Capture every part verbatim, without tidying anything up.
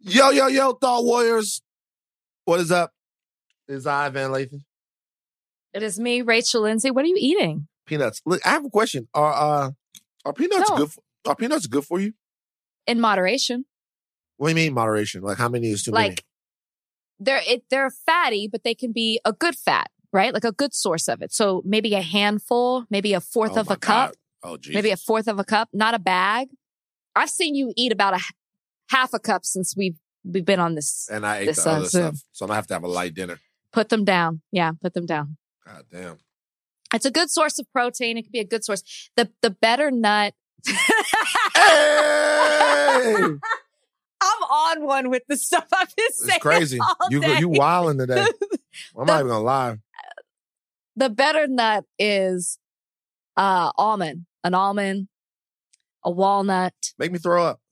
Yo, yo, yo, Thought Warriors. What is up? It's I, Van Lathan. It is me, Rachel Lindsay. What are you eating? Peanuts. Look, I have a question. Are uh, are peanuts No. good? For, are peanuts good for you? In moderation. What do you mean moderation? Like how many is too like, many? They're it, they're fatty, but they can be a good fat, right? Like a good source of it. So maybe a handful, maybe a fourth Oh of my a cup, God. Oh, Jesus. maybe a fourth of a cup, not a bag. I've seen you eat about a h- half a cup since we've we've been on this. And I ate this, the uh, other Zoom. stuff, so I'm gonna have to have a light dinner. Put them down. Yeah, put them down. God damn. It's a good source of protein. It can be a good source. The the better nut. Hey! I'm on one with the stuff I've been saying. It's crazy. all You day. you wilding today. I'm not even gonna lie. The better nut is uh almond, an almond, a walnut. Make me throw up.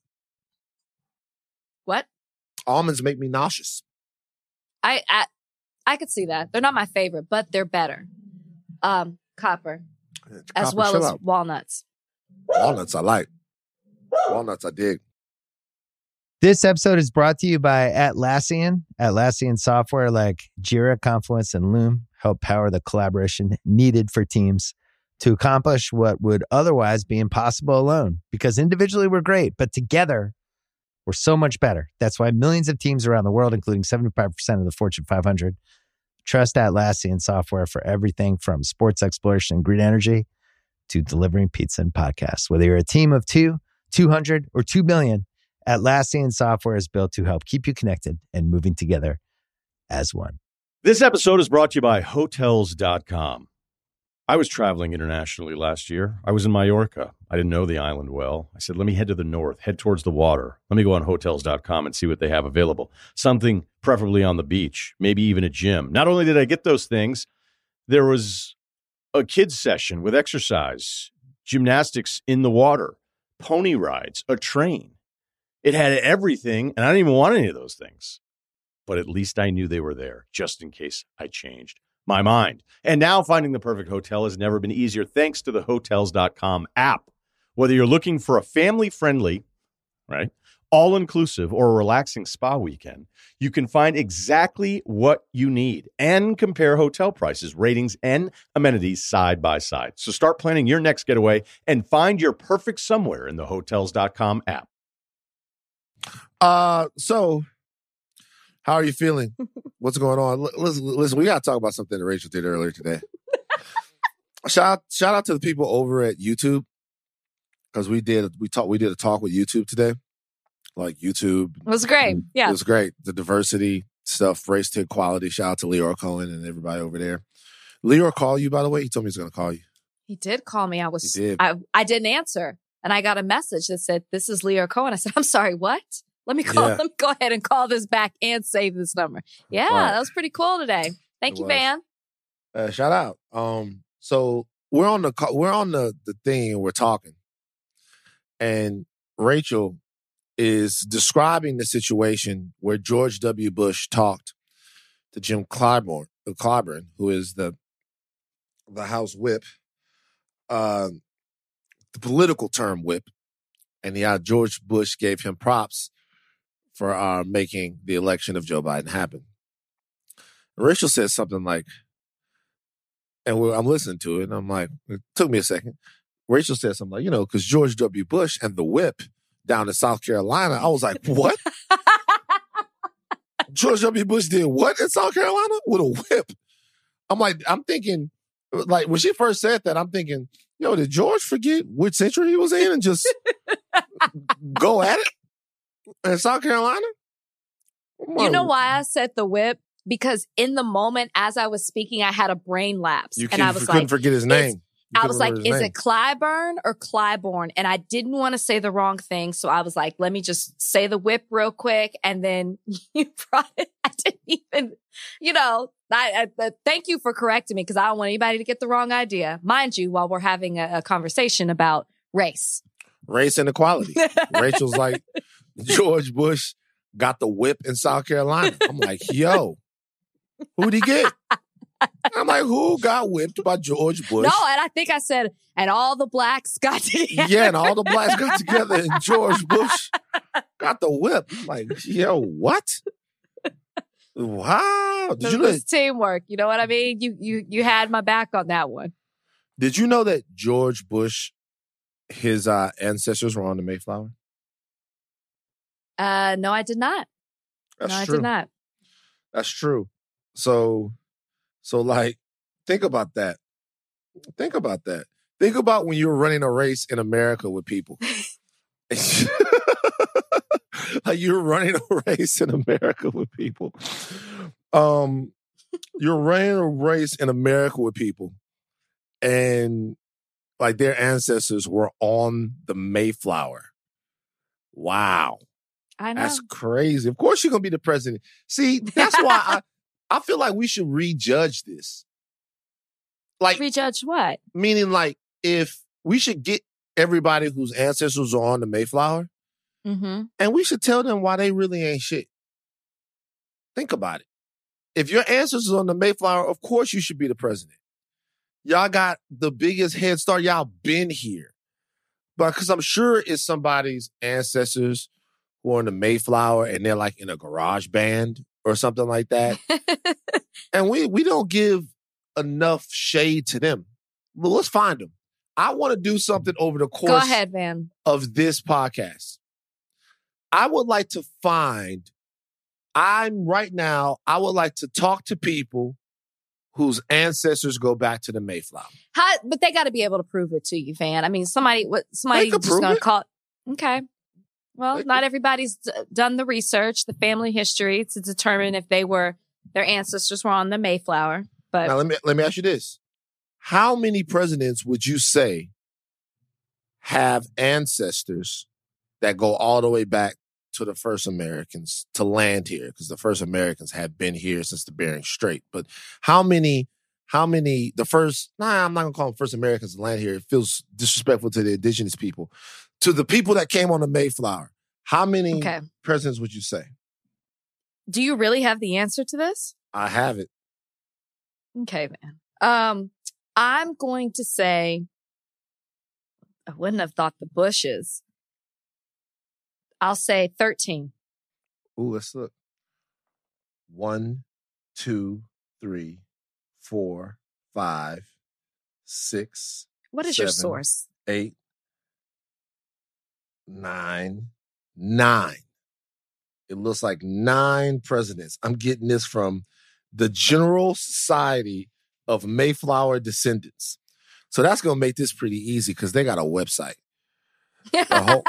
What? Almonds make me nauseous. I I I could see that. They're not my favorite, but they're better. Um, copper, as Copper, well chill as out. walnuts. Walnuts I like. Walnuts I dig. This episode is brought to you by Atlassian. Atlassian software like Jira, Confluence, and Loom help power the collaboration needed for teams to accomplish what would otherwise be impossible alone. Because individually we're great, but together we're so much better. That's why millions of teams around the world, including seventy-five percent of the Fortune five hundred, trust Atlassian software for everything from sports exploration and green energy to delivering pizza and podcasts. Whether you're a team of two, two hundred, or two million, Atlassian software is built to help keep you connected and moving together as one. This episode is brought to you by Hotels dot com. I was traveling internationally last year. I was in Mallorca. I didn't know the island well. I said, let me head to the north, head towards the water. Let me go on Hotels dot com and see what they have available. Something preferably on the beach, maybe even a gym. Not only did I get those things, there was a kids session with exercise, gymnastics in the water, pony rides, a train. It had everything, and I didn't even want any of those things. But at least I knew they were there, just in case I changed my mind. And now finding the perfect hotel has never been easier thanks to the Hotels dot com app. Whether you're looking for a family-friendly, right, all-inclusive or a relaxing spa weekend, you can find exactly what you need and compare hotel prices, ratings, and amenities side by side. So start planning your next getaway and find your perfect somewhere in the Hotels dot com app. Uh, so how are you feeling? What's going on? L- Listen, listen, we gotta talk about something that Rachel did earlier today. shout out, shout out to the people over at YouTube because we did we talked we did a talk with YouTube today. Like YouTube, It was great. Yeah. it was great. The diversity stuff, race to equality. Shout out to Leora Cohen and everybody over there. Leora called you, by the way. He told me he's gonna call you. He did call me. I was, He did. I, I didn't answer. And I got a message that said, this is Leo Cohen. I said, I'm sorry, what? Let me call Yeah. them. Go ahead and call this back and save this number. Yeah, Right. that was pretty cool today. Thank It you, was. Van. Uh, shout out. Um, so we're on the co- we're on the the thing and we're talking, and Rachel is describing the situation where George W. Bush talked to Jim Clyburn, uh, Clyburn, who is the the House Whip, uh, the political term whip, and yeah, George Bush gave him props for uh, making the election of Joe Biden happen. Rachel said something like, and we're, I'm listening to it, and I'm like, it took me a second. Rachel said something like, you know, because George W. Bush and the whip down in South Carolina. I was like, what? George W. Bush did what in South Carolina? With a whip. I'm like, I'm thinking, like, when she first said that, I'm thinking, yo, did George forget which century he was in and just go at it in South Carolina? You know why I said the whip? Because in the moment, as I was speaking, I had a brain lapse. You and couldn't, I was couldn't like, forget his name. You I couldn't was like, remember his is name. it Clyburn or Clyborn? And I didn't want to say the wrong thing. So I was like, let me just say the whip real quick. And then you brought it. I didn't even, you know, I, I, uh, thank you for correcting me because I don't want anybody to get the wrong idea. Mind you, while we're having a, a conversation about race. Race and equality. Rachel's like, George Bush got the whip in South Carolina. I'm like, yo, who'd he get? I'm like, who got whipped by George Bush? No, and I think I said, and all the blacks got together. Yeah, and all the blacks got together and George Bush got the whip. I'm like, yo, what? Wow. Did It you know? was teamwork. You know what I mean? You you you had my back on that one. Did you know that George Bush, his uh, ancestors were on the Mayflower? Uh, no, I did not. That's no, true. I did not. That's true. So, so like, think about that. Think about that. Think about when you're running a race in America with people. Like you're running a race in America with people. Um, you're running a race in America with people, and like their ancestors were on the Mayflower. Wow. I know. That's crazy. Of course you're gonna be the president. See, that's why I, I feel like we should rejudge this. Like Rejudge what? meaning like if we should get everybody whose ancestors are on the Mayflower, Mm-hmm. and we should tell them why they really ain't shit. Think about it. If your ancestors are on the Mayflower, of course you should be the president. Y'all got the biggest head start. Y'all been here. But because I'm sure it's somebody's ancestors who are on the Mayflower and they're like in a garage band or something like that. And we we don't give enough shade to them. Well, let's find them. I want to do something over the course Go ahead, Van. of this podcast. I would like to find, I'm right now, I would like to talk to people whose ancestors go back to the Mayflower. How, but they got to be able to prove it to you, Van. I mean, somebody, what somebody They could just prove going to it. call. Okay. Well, They not could- everybody's d- done the research, the family history to determine if they were, their ancestors were on the Mayflower. But Now, let me, let me ask you this. How many presidents would you say have ancestors that go all the way back to the first Americans to land here? Because the first Americans have been here since the Bering Strait. But how many, how many, the first, nah, I'm not going to call them first Americans to land here. It feels disrespectful to the indigenous people. To the people that came on the Mayflower, how many okay. presidents would you say? Do you really have the answer to this? I have it. Okay, man. Um, I'm going to say, I wouldn't have thought the Bushes. I'll say thirteen. Ooh, let's look. One, two, three, four, five, six, What is your seven, source? eight, nine, nine. It looks like nine presidents. I'm getting this from the General Society of Mayflower Descendants. So that's going to make this pretty easy because they got a website. A whole,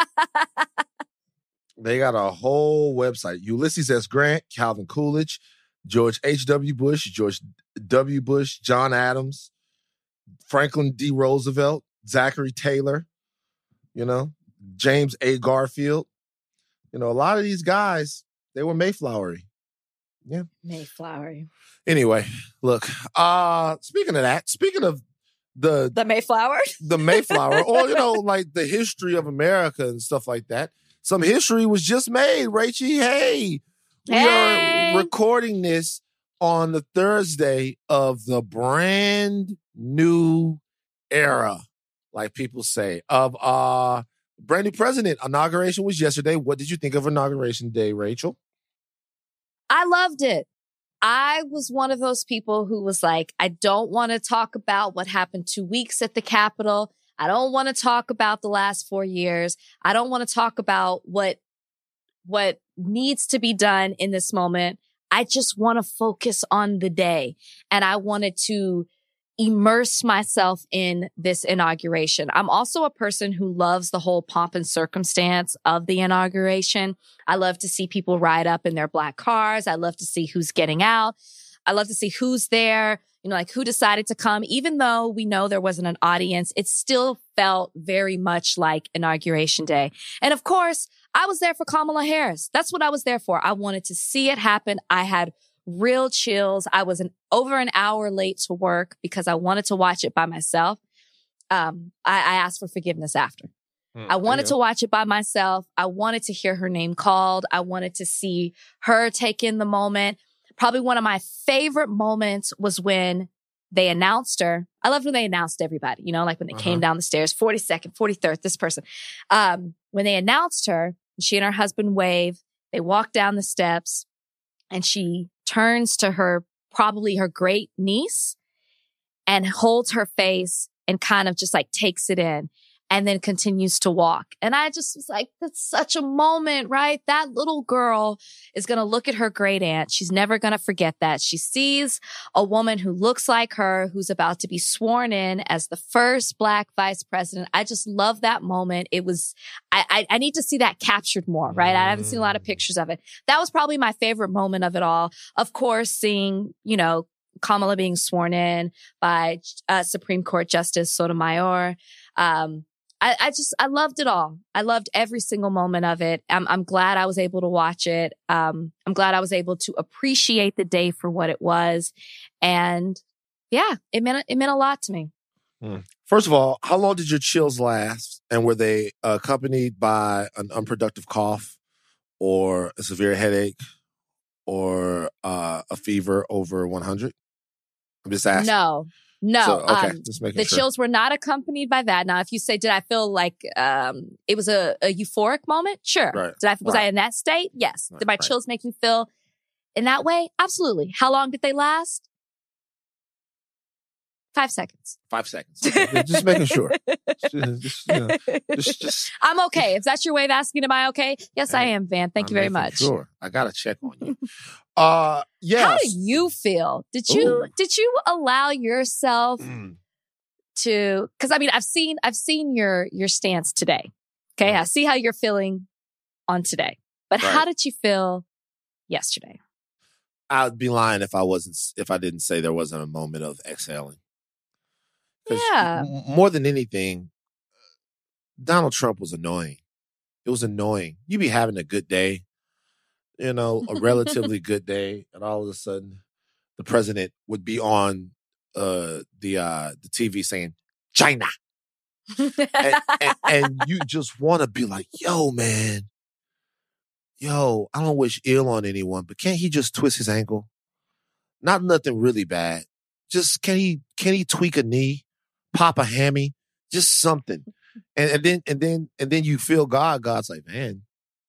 they got a whole website. Ulysses S. Grant, Calvin Coolidge, George H W. Bush, George W. Bush, John Adams, Franklin D. Roosevelt, Zachary Taylor, you know, James A. Garfield. You know, a lot of these guys, they were Mayflowery. Yeah. Mayflower. Anyway, look, uh, speaking of that, speaking of the The Mayflower? the Mayflower, or, you know, like the history of America and stuff like that, some history was just made, Rachie. Hey, we Hey. are recording this on the Thursday of the brand new era, like people say, of uh brand new president. Inauguration was yesterday. What did you think of Inauguration Day, Rachel? I loved it. I was one of those people who was like, I don't want to talk about what happened two weeks at the Capitol. I don't want to talk about the last four years. I don't want to talk about what, what needs to be done in this moment. I just want to focus on the day. And I wanted to immerse myself in this inauguration. I'm also a person who loves the whole pomp and circumstance of the inauguration. I love to see people ride up in their black cars. I love to see who's getting out. I love to see who's there, you know, like who decided to come. Even though we know there wasn't an audience, it still felt very much like Inauguration Day. And of course, I was there for Kamala Harris. That's what I was there for. I wanted to see it happen. I had real chills. I was an over an hour late to work because I wanted to watch it by myself. Um, I, I asked for forgiveness after. Hmm, I wanted yeah. to watch it by myself. I wanted to hear her name called. I wanted to see her take in the moment. Probably one of my favorite moments was when they announced her. I loved when they announced everybody, you know, like when they Uh-huh. came down the stairs, forty-second, forty-third, this person. Um, when they announced her, She and her husband wave. They walk down the steps and she turns to her, probably her great niece, and holds her face and kind of just like takes it in and then continues to walk. And I just was like, that's such a moment, right? That little girl is going to look at her great aunt. She's never going to forget that. She sees a woman who looks like her, who's about to be sworn in as the first Black vice president. I just love that moment. It was, I, I, I need to see that captured more, right? I haven't seen a lot of pictures of it. That was probably my favorite moment of it all. Of course, seeing, you know, Kamala being sworn in by uh, Supreme Court Justice Sotomayor. Um, I, I just, I loved it all. I loved every single moment of it. I'm, I'm glad I was able to watch it. Um, I'm glad I was able to appreciate the day for what it was. And yeah, it meant, it meant a lot to me. Hmm. First of all, how long did your chills last? And were they accompanied by an unproductive cough or a severe headache or uh, a fever over one hundred? I'm just asking. No. No, so, okay, um, just making the sure. chills were not accompanied by that. Now, if you say, did I feel like um, it was a, a euphoric moment? Sure. Right. Did I was right. I in that state? Yes. Right. Did my right. chills make me feel in that way? Absolutely. How long did they last? Five seconds. Five seconds. Just making sure. Just, just, you know, just, just, I'm okay. If that's your way of asking, am I okay? Yes, I am, Van. Thank I'm you very much. Sure. I got to check on you. uh, yes. How do you feel? Did you Ooh. did you allow yourself Mm. to, because I mean, I've seen I've seen your your stance today. Okay. Right. I see how you're feeling on today. But Right. how did you feel yesterday? I'd be lying if I wasn't, if I didn't say there wasn't a moment of exhaling. Yeah. M- more than anything, Donald Trump was annoying. It was annoying. You be having a good day, you know, a relatively good day, and all of a sudden, the president would be on uh, the uh, the T V saying China, and, and, and you just want to be like, "Yo, man, yo, I don't wish ill on anyone, but can't he just twist his ankle? Not nothing really bad. Just can he can he tweak a knee, pop a hammy, just something." And, and then and then and then you feel God. God's like, man,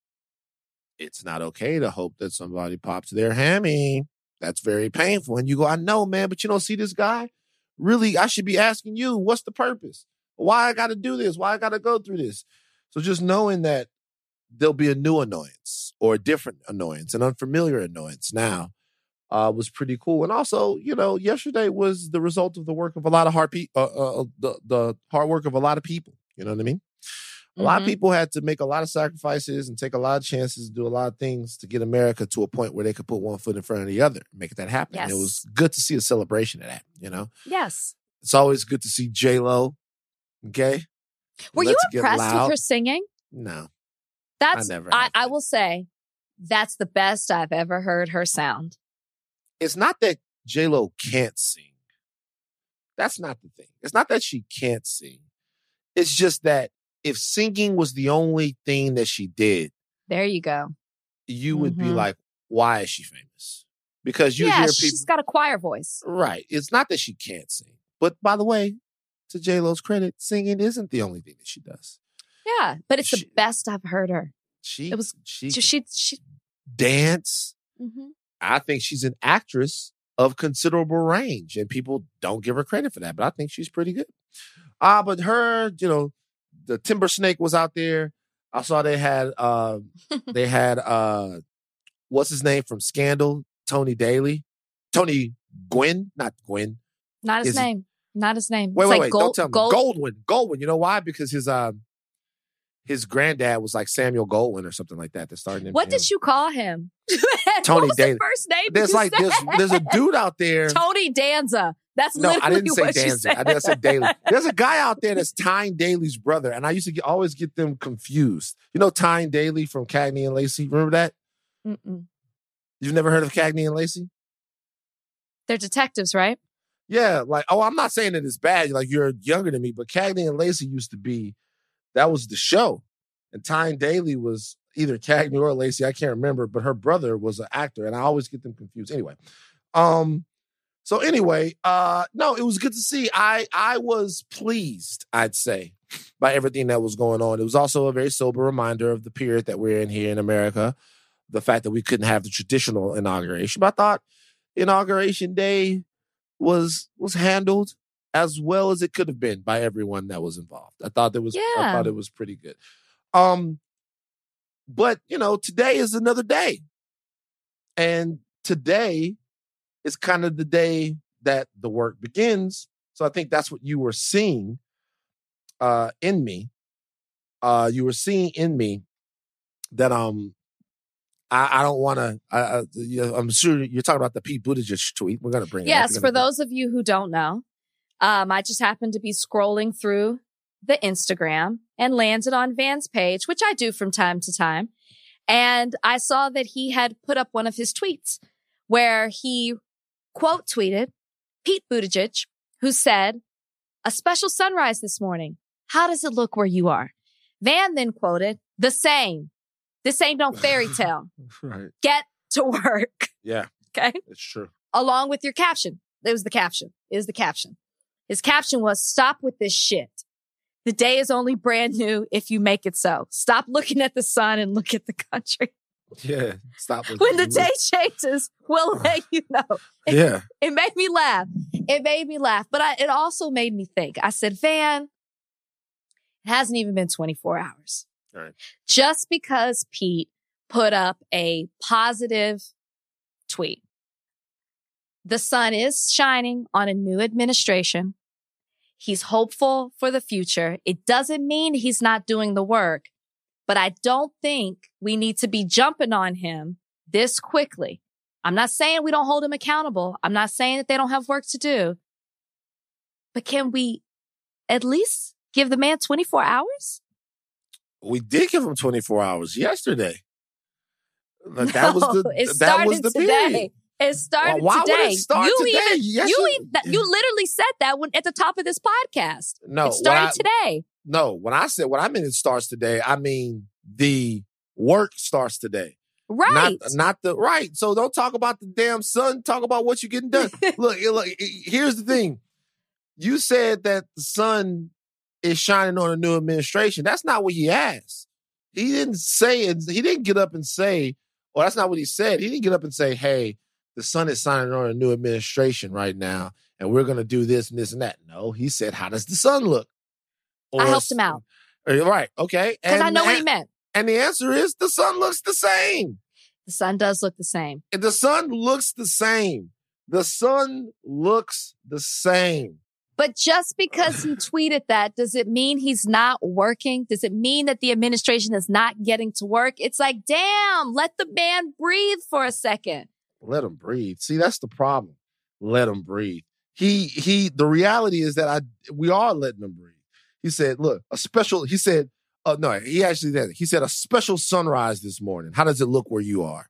it's not okay to hope that somebody pops their hammy. That's very painful. And you go, I know, man, but you don't see this guy. Really, I should be asking you, what's the purpose? Why I got to do this? Why I got to go through this? So just knowing that there'll be a new annoyance or a different annoyance, an unfamiliar annoyance now, uh, was pretty cool. And also, you know, yesterday was the result of the work of a lot of hard people, uh, uh, the the hard work of a lot of people. You know what I mean? A Mm-hmm. lot of people had to make a lot of sacrifices and take a lot of chances to do a lot of things to get America to a point where they could put one foot in front of the other, make that happen. Yes. It was good to see a celebration of that, you know? Yes. It's always good to see J-Lo, okay? Were Let's you get impressed loud. with her singing? No. That's I never I, have I been. will say that's the best I've ever heard her sound. It's not that J-Lo can't sing. That's not the thing. It's not that she can't sing. It's just that if singing was the only thing that she did, There you go. you would be Mhm. like, why is she famous? Because you yeah, hear people. she's got a choir voice. Right. It's not that she can't sing. But by the way, to J-Lo's credit, singing isn't the only thing that she does. Yeah, but it's She- the best I've heard her. She It was- she, She she, she dance. mhm. I think she's an actress of considerable range, and people don't give her credit for that. But I think she's pretty good. Ah, uh, but her, you know, the Timber Snake was out there. I saw they had uh, they had uh, what's his name from Scandal, Tony Daly, Tony Gwynn, not Gwynn. Not his Is it- name. Not his name. Wait, It's wait, like wait! Gold, Don't tell me. Gold, Goldwyn, Goldwyn. You know why? Because his um, his granddad was like Samuel Goldwyn or something like that. That started in What did you call him? Tony what was Daly. his first name? There's you like said? there's there's a dude out there. Tony Danza. That's No, literally I didn't say what you Danza. said. I said Daly. There's a guy out there that's Tyne Daly's brother, and I used to get, always get them confused. You know Tyne Daly from Cagney and Lacey? Remember that? Mm-mm. You've never heard of Cagney and Lacey? They're detectives, right? Yeah, like, oh, I'm not saying that it's bad. Like, you're younger than me, but Cagney and Lacey used to be, that was the show. And Tyne Daly was either Cagney or Lacey, I can't remember, but her brother was an actor, and I always get them confused. Anyway, um, so anyway, uh, no, it was good to see. I I was pleased, I'd say, by everything that was going on. It was also a very sober reminder of the period that we're in here in America, the fact that we couldn't have the traditional inauguration. But I thought Inauguration Day was was handled as well as it could have been by everyone that was involved. I thought it was Yeah. I thought it was pretty good. Um, but you know, today is another day. And today is kind of the day that the work begins. So I think that's what you were seeing uh, in me. Uh, you were seeing in me that um, I, I don't want to. I, I, you know, I'm sure you're talking about the Pete Buttigieg tweet. We're going to bring it Yes, up. for those of you who don't know, um, I just happened to be scrolling through the Instagram and landed on Van's page, which I do from time to time. And I saw that he had put up one of his tweets where he quote tweeted Pete Buttigieg, who said, "A special sunrise this morning. How does it look where you are?" Van then quoted, "The same. This ain't no fairy tale. Right. Get to work." Yeah, Okay. it's true. Along with your caption. It was the caption. It was the caption. His caption was, "Stop with this shit. The day is only brand new if you make it so. Stop looking at the sun and look at the country. Yeah, stop. With When the day changes, we'll let you know." It, Yeah. it made me laugh. It made me laugh. But I, it also made me think. I said, Van, it hasn't even been twenty-four hours. Right. Just because Pete put up a positive tweet. The sun is shining on a new administration. He's hopeful for the future. It doesn't mean he's not doing the work, but I don't think we need to be jumping on him this quickly. I'm not saying we don't hold him accountable. I'm not saying that they don't have work to do, but can we at least give the man twenty-four hours? We did give him twenty-four hours yesterday. That No, was the it that started was the today. period. It started Why would today. it start you today? even Yes, you it- even, that- you literally said that when at the top of this podcast. No, It started when I- today. No, when I said when I mean it starts today, I mean the work starts today. Right. Not, not the right. So don't talk about the damn sun. Talk about what you're getting done. look, look, here's the thing. You said that the sun is shining on a new administration. That's not what he asked. He didn't say it. He didn't get up and say, well, that's not what he said. He didn't get up and say, hey, the sun is shining on a new administration right now, and we're going to do this and this and that. No, he said, how does the sun look? I helped him out. Right. Okay. Because I And- know what he and- meant. And the answer is the sun looks the same. The sun does look the same. And the sun looks the same. The sun looks the same. But just because he tweeted that, does it mean he's not working? Does it mean that the administration is not getting to work? It's like, damn, let the man breathe for a second. Let him breathe. See, that's the problem. Let him breathe. He he. The reality is that I we are letting him breathe. He said, "Look, a special." He said, "Oh no." He actually said, "He said a special sunrise this morning. How does it look where you are?"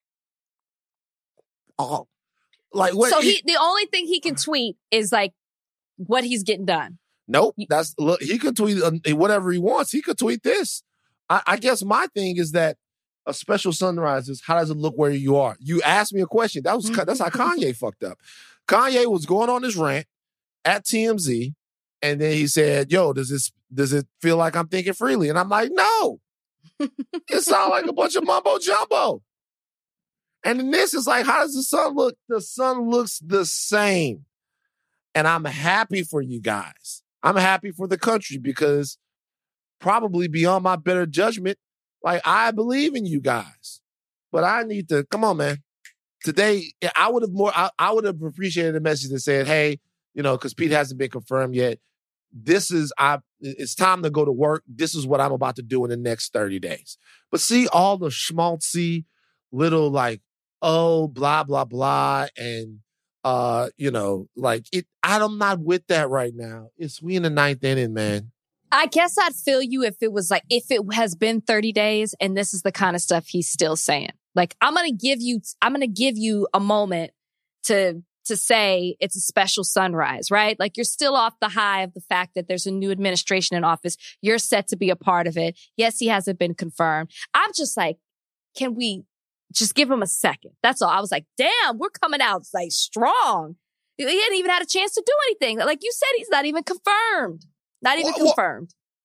Oh, like what? So he, the only thing he can tweet is like what he's getting done. Nope. That's look. He could tweet uh, whatever he wants. He could tweet this. I, I guess my thing is that a special sunrise is how does it look where you are? You asked me a question. That was that's how Kanye fucked up. Kanye was going on his rant at T M Z, and then he said, "Yo, does this does it feel like I'm thinking freely?" And I'm like, "No, it sounds like a bunch of mumbo jumbo." And then this is like, how does the sun look? The sun looks the same. And I'm happy for you guys. I'm happy for the country because probably beyond my better judgment, like I believe in you guys. But I need to, come on, man. Today, I would have more, I, I would have appreciated a message that said, hey, you know, because Pete hasn't been confirmed yet. This is, I. It's time to go to work. This is what I'm about to do in the next thirty days. But see all the schmaltzy little like, oh, blah, blah, blah. And, uh, you know, like it, I'm not with that right now. It's we in the ninth inning, man. I guess I'd feel you if it was like, if it has been thirty days and this is the kind of stuff he's still saying. Like, I'm going to give you, I'm going to give you a moment to, to say it's a special sunrise, right? Like you're still off the high of the fact that there's a new administration in office. You're set to be a part of it. Yes, he hasn't been confirmed. I'm just like, can we just give him a second? That's all. I was like, damn, we're coming out like strong. He hadn't even had a chance to do anything. Like you said, he's not even confirmed. Not even Well, confirmed.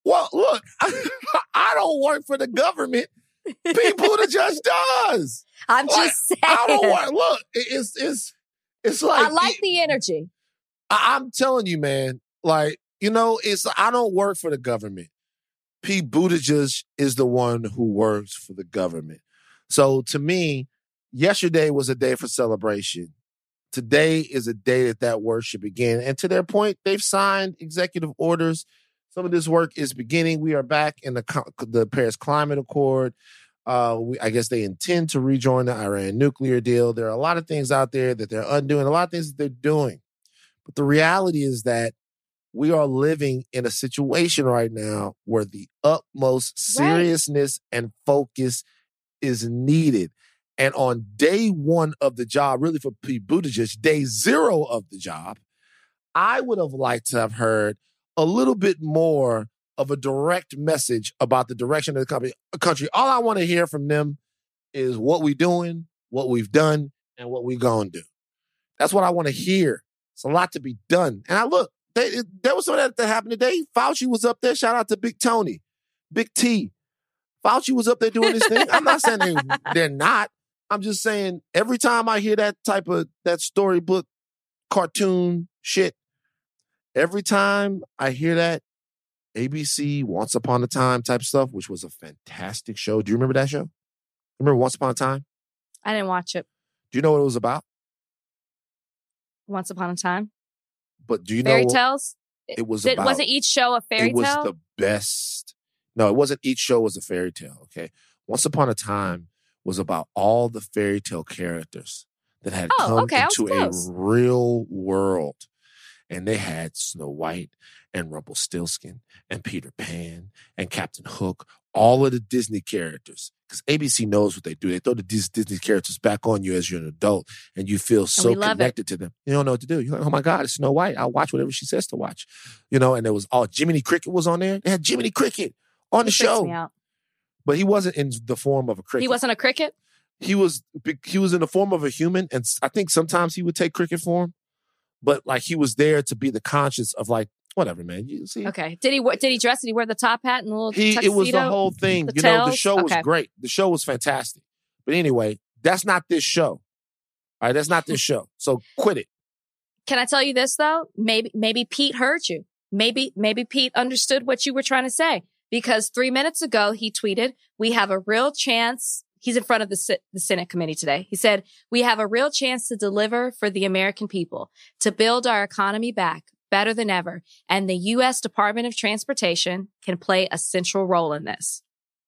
Well, look, I don't work for the government. Pete Buttigieg does. I'm Like, just saying. I don't work. Look, it- it's it's it's like I like it- the energy. I- I'm telling you, man. Like, you know, it's I don't work for the government. Pete Buttigieg is the one who works for the government. So to me, yesterday was a day for celebration. Today is a day that that work should begin. And to their point, they've signed executive orders. Some of this work is beginning. We are back in the co- the Paris Climate Accord. Uh, we, I guess they intend to rejoin the Iran nuclear deal. There are a lot of things out there that they're undoing, a lot of things that they're doing. But the reality is that we are living in a situation right now where the utmost seriousness and focus is needed. And on day one of the job, really for Pete Buttigieg, day zero of the job, I would have liked to have heard a little bit more of a direct message about the direction of the company, country. All I want to hear from them is what we doing, what we've done, and what we gonna do. That's what I want to hear. It's a lot to be done. And I look, they, it, there was some of that that happened today. Fauci was up there. Shout out to Big Tony, Big T. Fauci was up there doing his thing. I'm not saying they, they're not. I'm just saying every time I hear that type of, that storybook, cartoon shit, every time I hear that, A B C, Once Upon a Time type stuff, which was a fantastic show. Do you remember that show? Remember Once Upon a Time? I didn't watch it. Do you know what it was about? Once Upon a Time. But do you Fairy know what tales? it was Did, about? wasn't each show a fairy it was tale? the best. No, it wasn't. Each show was a fairy tale, okay? Once Upon a Time was about all the fairy tale characters that had Oh, come okay, I was into a close. real world. And they had Snow White and Rumpelstiltskin and Peter Pan and Captain Hook, all of the Disney characters. Because A B C knows what they do. They throw the Dis- Disney characters back on you as you're an adult, and you feel so we love it. connected to them. You don't know what to do. You're like, oh my God, it's Snow White. I'll watch whatever she says to watch. You know, and there was all Jiminy Cricket was on there. They had Jiminy Cricket on the He freaks show. me out. But he wasn't in the form of a cricket. He wasn't a cricket? He was he was in the form of a human, and I think sometimes he would take cricket form. But like he was there to be the conscience of like whatever, man. You see, Okay. Did he wa- did he dress? Did he wear the top hat and the little he tuxedo? it was the whole thing. The you know, the tails? show was Okay. great. The show was fantastic. But anyway, that's not this show. All right, that's not this show. So quit it. Can I tell you this though? Maybe maybe Pete heard you. Maybe maybe Pete understood what you were trying to say because three minutes ago he tweeted, "We have a real chance." He's in front of the, Se- the Senate committee today. He said, "We have a real chance to deliver for the American people, to build our economy back better than ever, and the U S Department of Transportation can play a central role in this."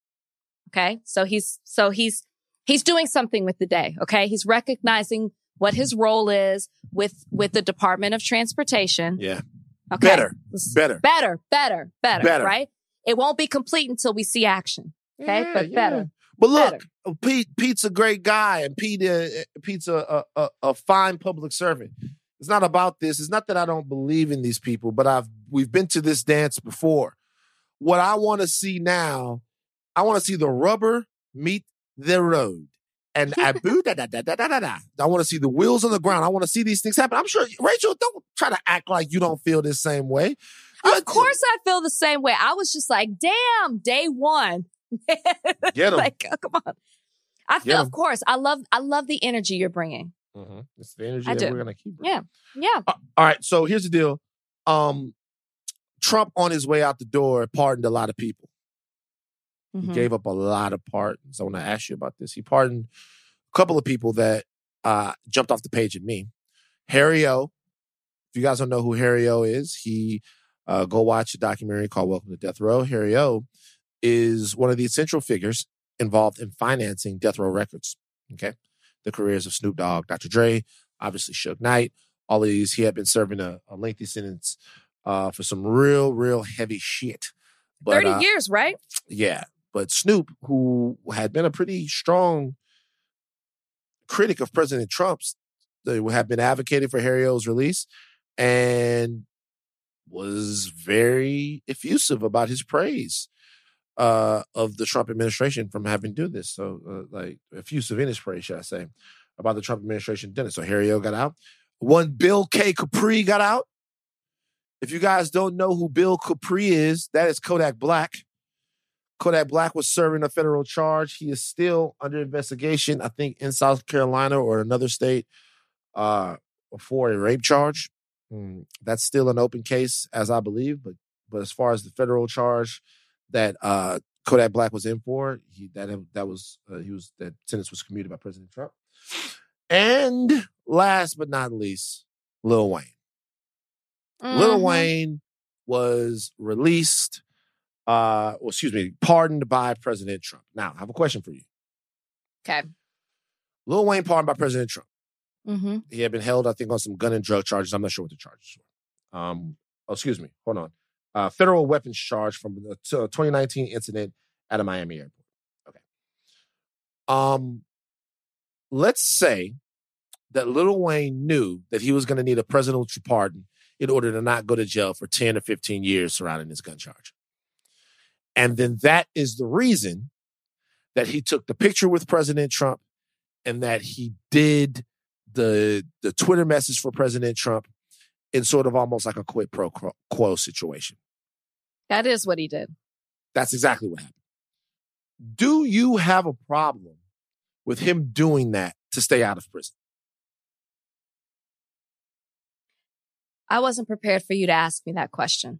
Okay, so he's so he's he's doing something with the day. Okay, he's recognizing what his role is with with the Department of Transportation. Yeah. Okay, Better. Better. better, better, better, Better. right? It won't be complete until we see action. Okay, Yeah, but yeah. better. But look, Better. Pete Pete's a great guy, and Pete uh, Pete's a, a a a fine public servant. It's not about this. It's not that I don't believe in these people, but I've we've been to this dance before. What I want to see now, I want to see the rubber meet the road. And I boo da da da da da da da. I want to see the wheels on the ground. I want to see these things happen. I'm sure, Rachel, don't try to act like you don't feel this same way. Of course, I feel the same way. I was just like, "Damn, day one." Get 'em. Like, oh, come on. I feel, Get 'em. of course, I love, I love the energy you're bringing. Mm-hmm. It's the energy I that do. we're gonna keep. Yeah, yeah. Uh, all right. So here's the deal. Um, Trump on his way out the door pardoned a lot of people. He Mhm. gave up a lot of pardons. I want to ask you about this. He pardoned a couple of people that uh, jumped off the page at me. Harry O. If you guys don't know who Harry O is, he uh, go watch a documentary called Welcome to Death Row. Harry O is one of the essential figures involved in financing Death Row Records. Okay, the careers of Snoop Dogg, Doctor Dre, obviously Suge Knight. All of these, he had been serving a, a lengthy sentence uh, for some real, real heavy shit. But, Thirty uh, years, right? yeah, but Snoop, who had been a pretty strong critic of President Trump's, they have been advocating for Harry O's release and was very effusive about his praise uh, of the Trump administration from having done this. So, uh, like, effusive in his praise, should I say, about the Trump administration doing it. So Harry O got out. One Bill K. Capri got out. If you guys don't know who Bill Capri is, that is Kodak Black. Kodak Black was serving a federal charge. He is still under investigation, I think, in South Carolina or another state uh, for a rape charge. Mm, that's still an open case, as I believe. But but as far as the federal charge that uh, Kodak Black was in for, he that that was uh, he was that sentence was commuted by President Trump. And last but not least, Lil Wayne. Mm-hmm. Lil Wayne was released. Uh, well, excuse me, pardoned by President Trump. Now, I have a question for you. Okay. Lil Wayne pardoned by President Trump. Mm-hmm. He had been held, I think, on some gun and drug charges. I'm not sure what the charges were. Um, oh, excuse me. Hold on. Uh, federal weapons charge from the twenty nineteen incident at a Miami airport. Okay. Um, let's say that Lil Wayne knew that he was going to need a presidential pardon in order to not go to jail for ten or fifteen years surrounding his gun charge. And then that is the reason that he took the picture with President Trump and that he did the, the Twitter message for President Trump in sort of almost like a quid pro quo situation. That is what he did. That's exactly what happened. Do you have a problem with him doing that to stay out of prison? I wasn't prepared for you to ask me that question.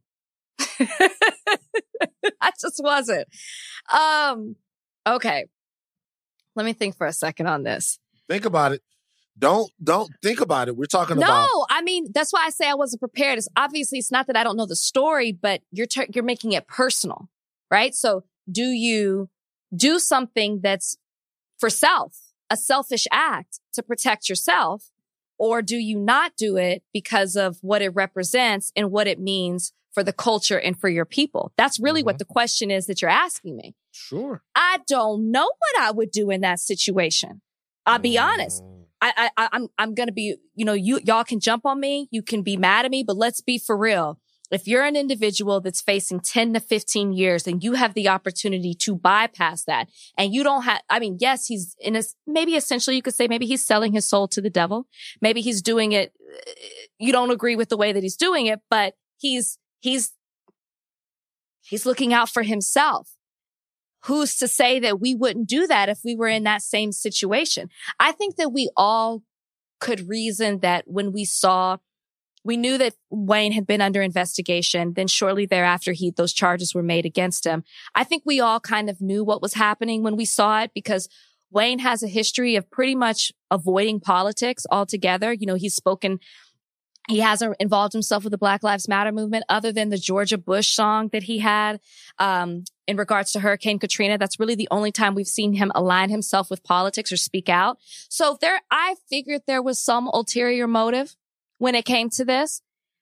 I just wasn't. Um, okay. Let me think for a second on this. Think about it. Don't, don't think about it. We're talking no, about. No, I mean, that's why I say I wasn't prepared. It's obviously, it's not that I don't know the story, but you're, ter- you're making it personal, right? So do you do something that's for self, a selfish act to protect yourself? Or do you not do it because of what it represents and what it means for the culture and for your people? That's really mm-hmm. what the question is that you're asking me. Sure. I don't know what I would do in that situation. I'll be mm. honest. I, I, I'm, I'm going to be, you know, you, y'all can jump on me. You can be mad at me, but let's be for real. If you're an individual that's facing ten to fifteen years and you have the opportunity to bypass that and you don't have, I mean, yes, he's in a, maybe essentially you could say maybe he's selling his soul to the devil. Maybe he's doing it. You don't agree with the way that he's doing it, but he's, he's, he's looking out for himself. Who's to say that we wouldn't do that if we were in that same situation? I think that we all could reason that when we saw We knew that Wayne had been under investigation. Then shortly thereafter, he, those charges were made against him. I think we all kind of knew what was happening when we saw it because Wayne has a history of pretty much avoiding politics altogether. You know, he's spoken, he hasn't involved himself with the Black Lives Matter movement other than the Georgia Bush song that he had um, in regards to Hurricane Katrina. That's really the only time we've seen him align himself with politics or speak out. So there, I figured there was some ulterior motive when it came to this.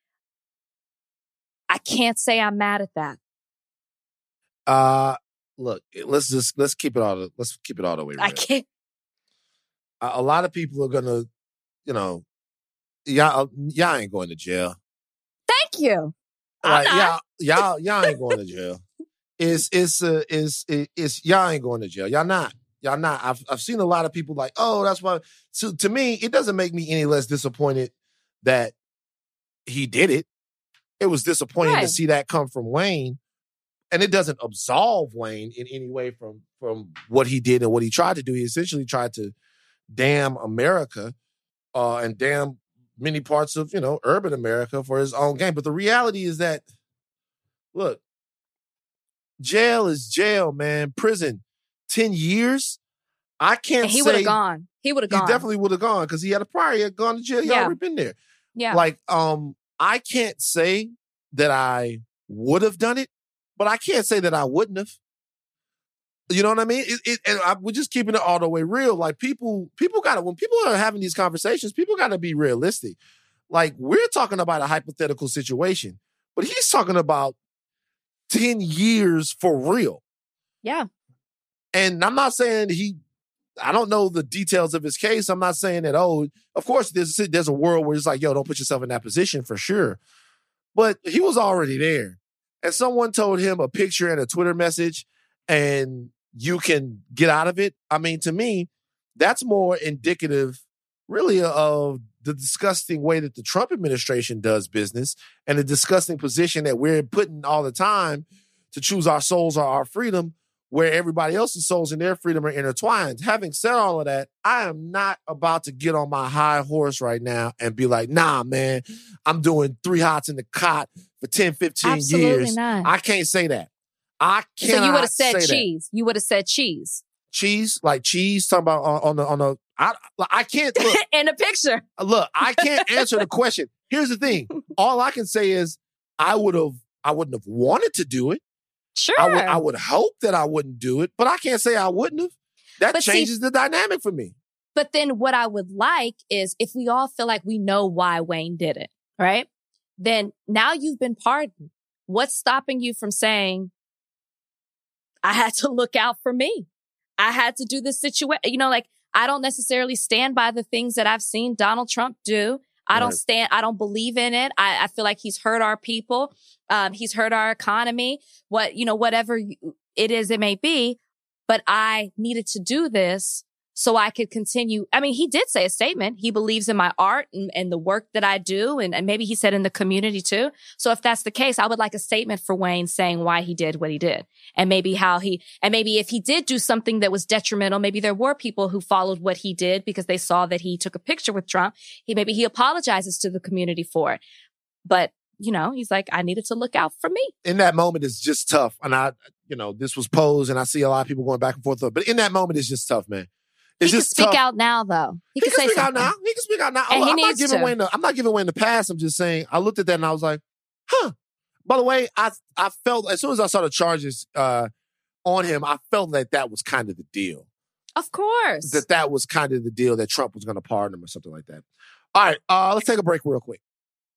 I can't say I'm mad at that. Uh, look, let's just, let's keep it all, let's keep it all the way real. I can't. A, a lot of people are going to, you know, y'all, y'all ain't going to jail. Thank you. Like, y'all, y'all, y'all ain't going to jail. It's, it's, uh, it's, it's, y'all ain't going to jail. Y'all not. Y'all not. I've, I've seen a lot of people like, oh, that's why. So to me, it doesn't make me any less disappointed that he did it. It was disappointing right. to see that come from Wayne. And it doesn't absolve Wayne in any way from, from what he did and what he tried to do. He essentially tried to damn America uh, and damn many parts of, you know, urban America for his own gain. But the reality is that, look, jail is jail, man. Prison, ten years. I can't and he say. He would have gone. He would have gone. He definitely would have gone because he had a prior. He had gone to jail. He yeah. already been there. Yeah. Like, um, I can't say that I would have done it, but I can't say that I wouldn't have. You know what I mean? It, it, and I, we're just keeping it all the way real. Like people, people got to, when people are having these conversations, people got to be realistic. Like we're talking about a hypothetical situation, but he's talking about ten years for real. Yeah. And I'm not saying he, I don't know the details of his case. I'm not saying that, oh, of course there's, there's a world where it's like, yo, don't put yourself in that position for sure. But he was already there. And someone told him a picture and a Twitter message and you can get out of it. I mean, to me, that's more indicative really of the disgusting way that the Trump administration does business and the disgusting position that we're putting all the time to choose our souls or our freedom, where everybody else's souls and their freedom are intertwined. Having said all of that, I am not about to get on my high horse right now and be like, nah, man, I'm doing three hots in the cot for ten, fifteen Absolutely years. not. I can't say that. I can't. So you would have said say cheese. That. You would have said cheese. Cheese, like cheese, talking about on, on the, on the, I, I can't, look. In a picture. Look, I can't answer the question. Here's the thing. All I can say is I would have, I wouldn't have wanted to do it. Sure. I would, I would hope that I wouldn't do it, but I can't say I wouldn't have. That But changes see, the dynamic for me. But then what I would like is if we all feel like we know why Wayne did it, right? Then now you've been pardoned. What's stopping you from saying, I had to look out for me. I had to do this situation. You know, like, I don't necessarily stand by the things that I've seen Donald Trump do. I don't Right. stand, I don't believe in it. I, I feel like he's hurt our people. Um, he's hurt our economy, what, you know, whatever it is, it may be. But I needed to do this so I could continue. I mean, he did say a statement. He believes in my art and, and the work that I do. And, and maybe he said in the community too. So if that's the case, I would like a statement for Wayne saying why he did what he did. And maybe how he, and maybe if he did do something that was detrimental, maybe there were people who followed what he did because they saw that he took a picture with Trump. He, maybe he apologizes to the community for it. But, you know, he's like, I needed to look out for me. In that moment, it's just tough. And I, you know, this was posed and I see a lot of people going back and forth. But in that moment, it's just tough, man. It's he just can speak tough. out now, though. He, He, can, can say speak something. out now. He can speak out now. And he I'm not needs giving to. Wayne the, I'm not giving Wayne the pass. I'm just saying, I looked at that and I was like, huh. By the way, I I felt, as soon as I saw the charges uh, on him, I felt that that was kind of the deal. Of course. That that was kind of the deal, that Trump was going to pardon him or something like that. All right, uh, let's take a break real quick.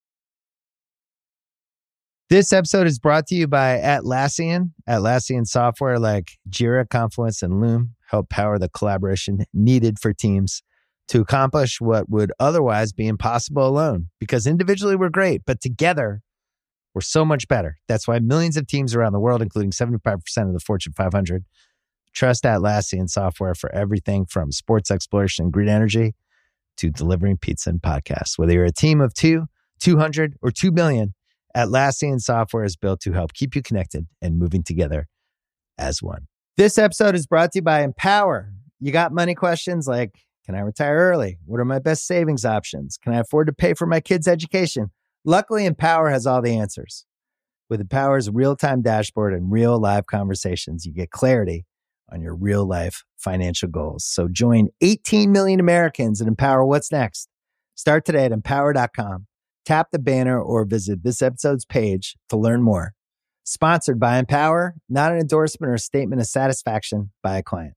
This episode is brought to you by Atlassian. Atlassian software like Jira, Confluence, and Loom help power the collaboration needed for teams to accomplish what would otherwise be impossible alone. Because individually we're great, but together we're so much better. That's why millions of teams around the world, including seventy-five percent of the Fortune five hundred, trust Atlassian software for everything from sports exploration and green energy to delivering pizza and podcasts. Whether you're a team of two, two hundred, or two million, Atlassian software is built to help keep you connected and moving together as one. This episode is brought to you by Empower. You got money questions like, can I retire early? What are my best savings options? Can I afford to pay for my kids' education? Luckily, Empower has all the answers. With Empower's real-time dashboard and real live conversations, you get clarity on your real life financial goals. So join eighteen million Americans and Empower what's next. Start today at empower dot com. Tap the banner or visit this episode's page to learn more. Sponsored by Empower, not an endorsement or a statement of satisfaction by a client.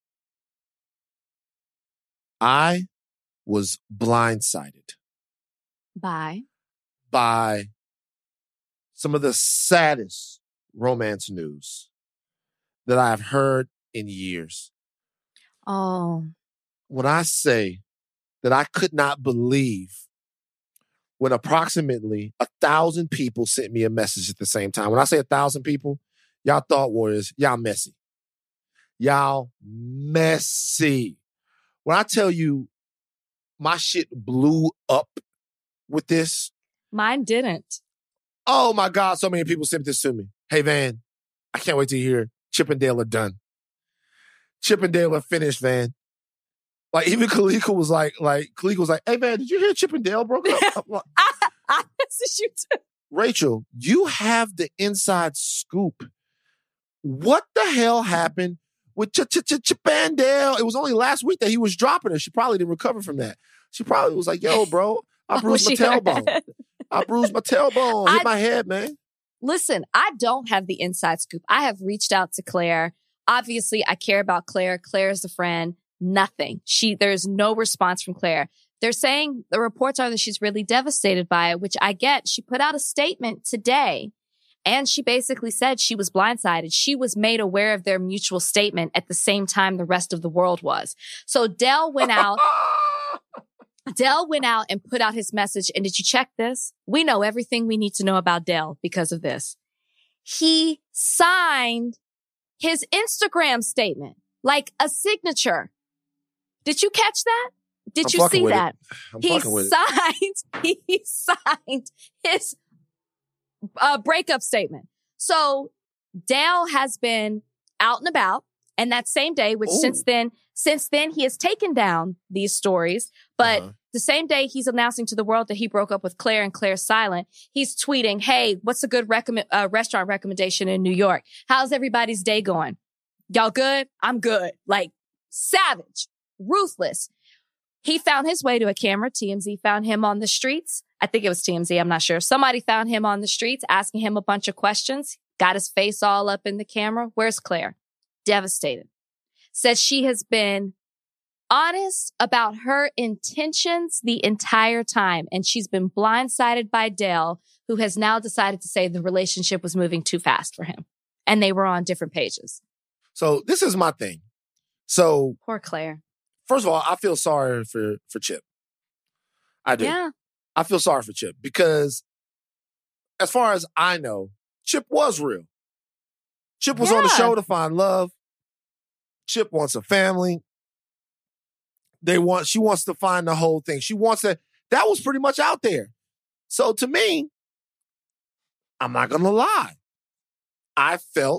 I was blindsided Bye. by some of the saddest romance news that I've heard in years. Oh, When I say that I could not believe when approximately a thousand people sent me a message at the same time. When I say a thousand people, y'all thought warriors, y'all messy. Y'all messy. When I tell you my shit blew up with this, mine didn't. oh my God, so many people sent this to me. Hey, Van, I can't wait to hear Chip and Dale are done. Chip and Dale are finished, Van. Like, even Kaliko was like, like, Kaliko was like, hey, man, did you hear Chip and Dale broke up? I'm like, I, I messaged you too. Rachel, you have the inside scoop. What the hell happened with Ch- Ch- Ch- Chip and Dale? It was only last week that he was dropping her. She probably didn't recover from that. She probably was like, yo, bro, I bruised my tailbone. I bruised my tailbone. Hit I- my head, man. Listen, I don't have the inside scoop. I have reached out to Claire. Obviously, I care about Claire. Claire is a friend. Nothing. She, there's no response from Claire. They're saying the reports are that she's really devastated by it, which I get. She put out a statement today and she basically said she was blindsided. She was made aware of their mutual statement at the same time the rest of the world was. So Dell went out. Dell went out and put out his message. And did you check this? We know everything we need to know about Dell because of this. He signed his Instagram statement like a signature. Did you catch that? Did I'm you fucking see with it. that? I'm He fucking with it. signed, he signed his uh, breakup statement. So Dale has been out and about, and that same day, which Ooh. since then, since then he has taken down these stories, but Uh-huh. the same day he's announcing to the world that he broke up with Claire and Claire's silent, he's tweeting, hey, what's a good recommend, uh, restaurant recommendation in New York? How's everybody's day going? Y'all good? I'm good. Like, savage, ruthless. He found his way to a camera. T M Z found him on the streets. I think it was T M Z. I'm not sure. Somebody found him on the streets asking him a bunch of questions. Got his face all up in the camera. Where's Claire? Devastated. Says she has been honest about her intentions the entire time. And she's been blindsided by Dale, who has now decided to say the relationship was moving too fast for him. And they were on different pages. So this is my thing. So Poor Claire. first of all, I feel sorry for, for Chip. I do. Yeah. I feel sorry for Chip because as far as I know, Chip was real. Chip was on the Yeah. show to find love. Chip wants a family. They want, she wants to find the whole thing. She wants to, that was pretty much out there. So to me, I'm not going to lie. I felt,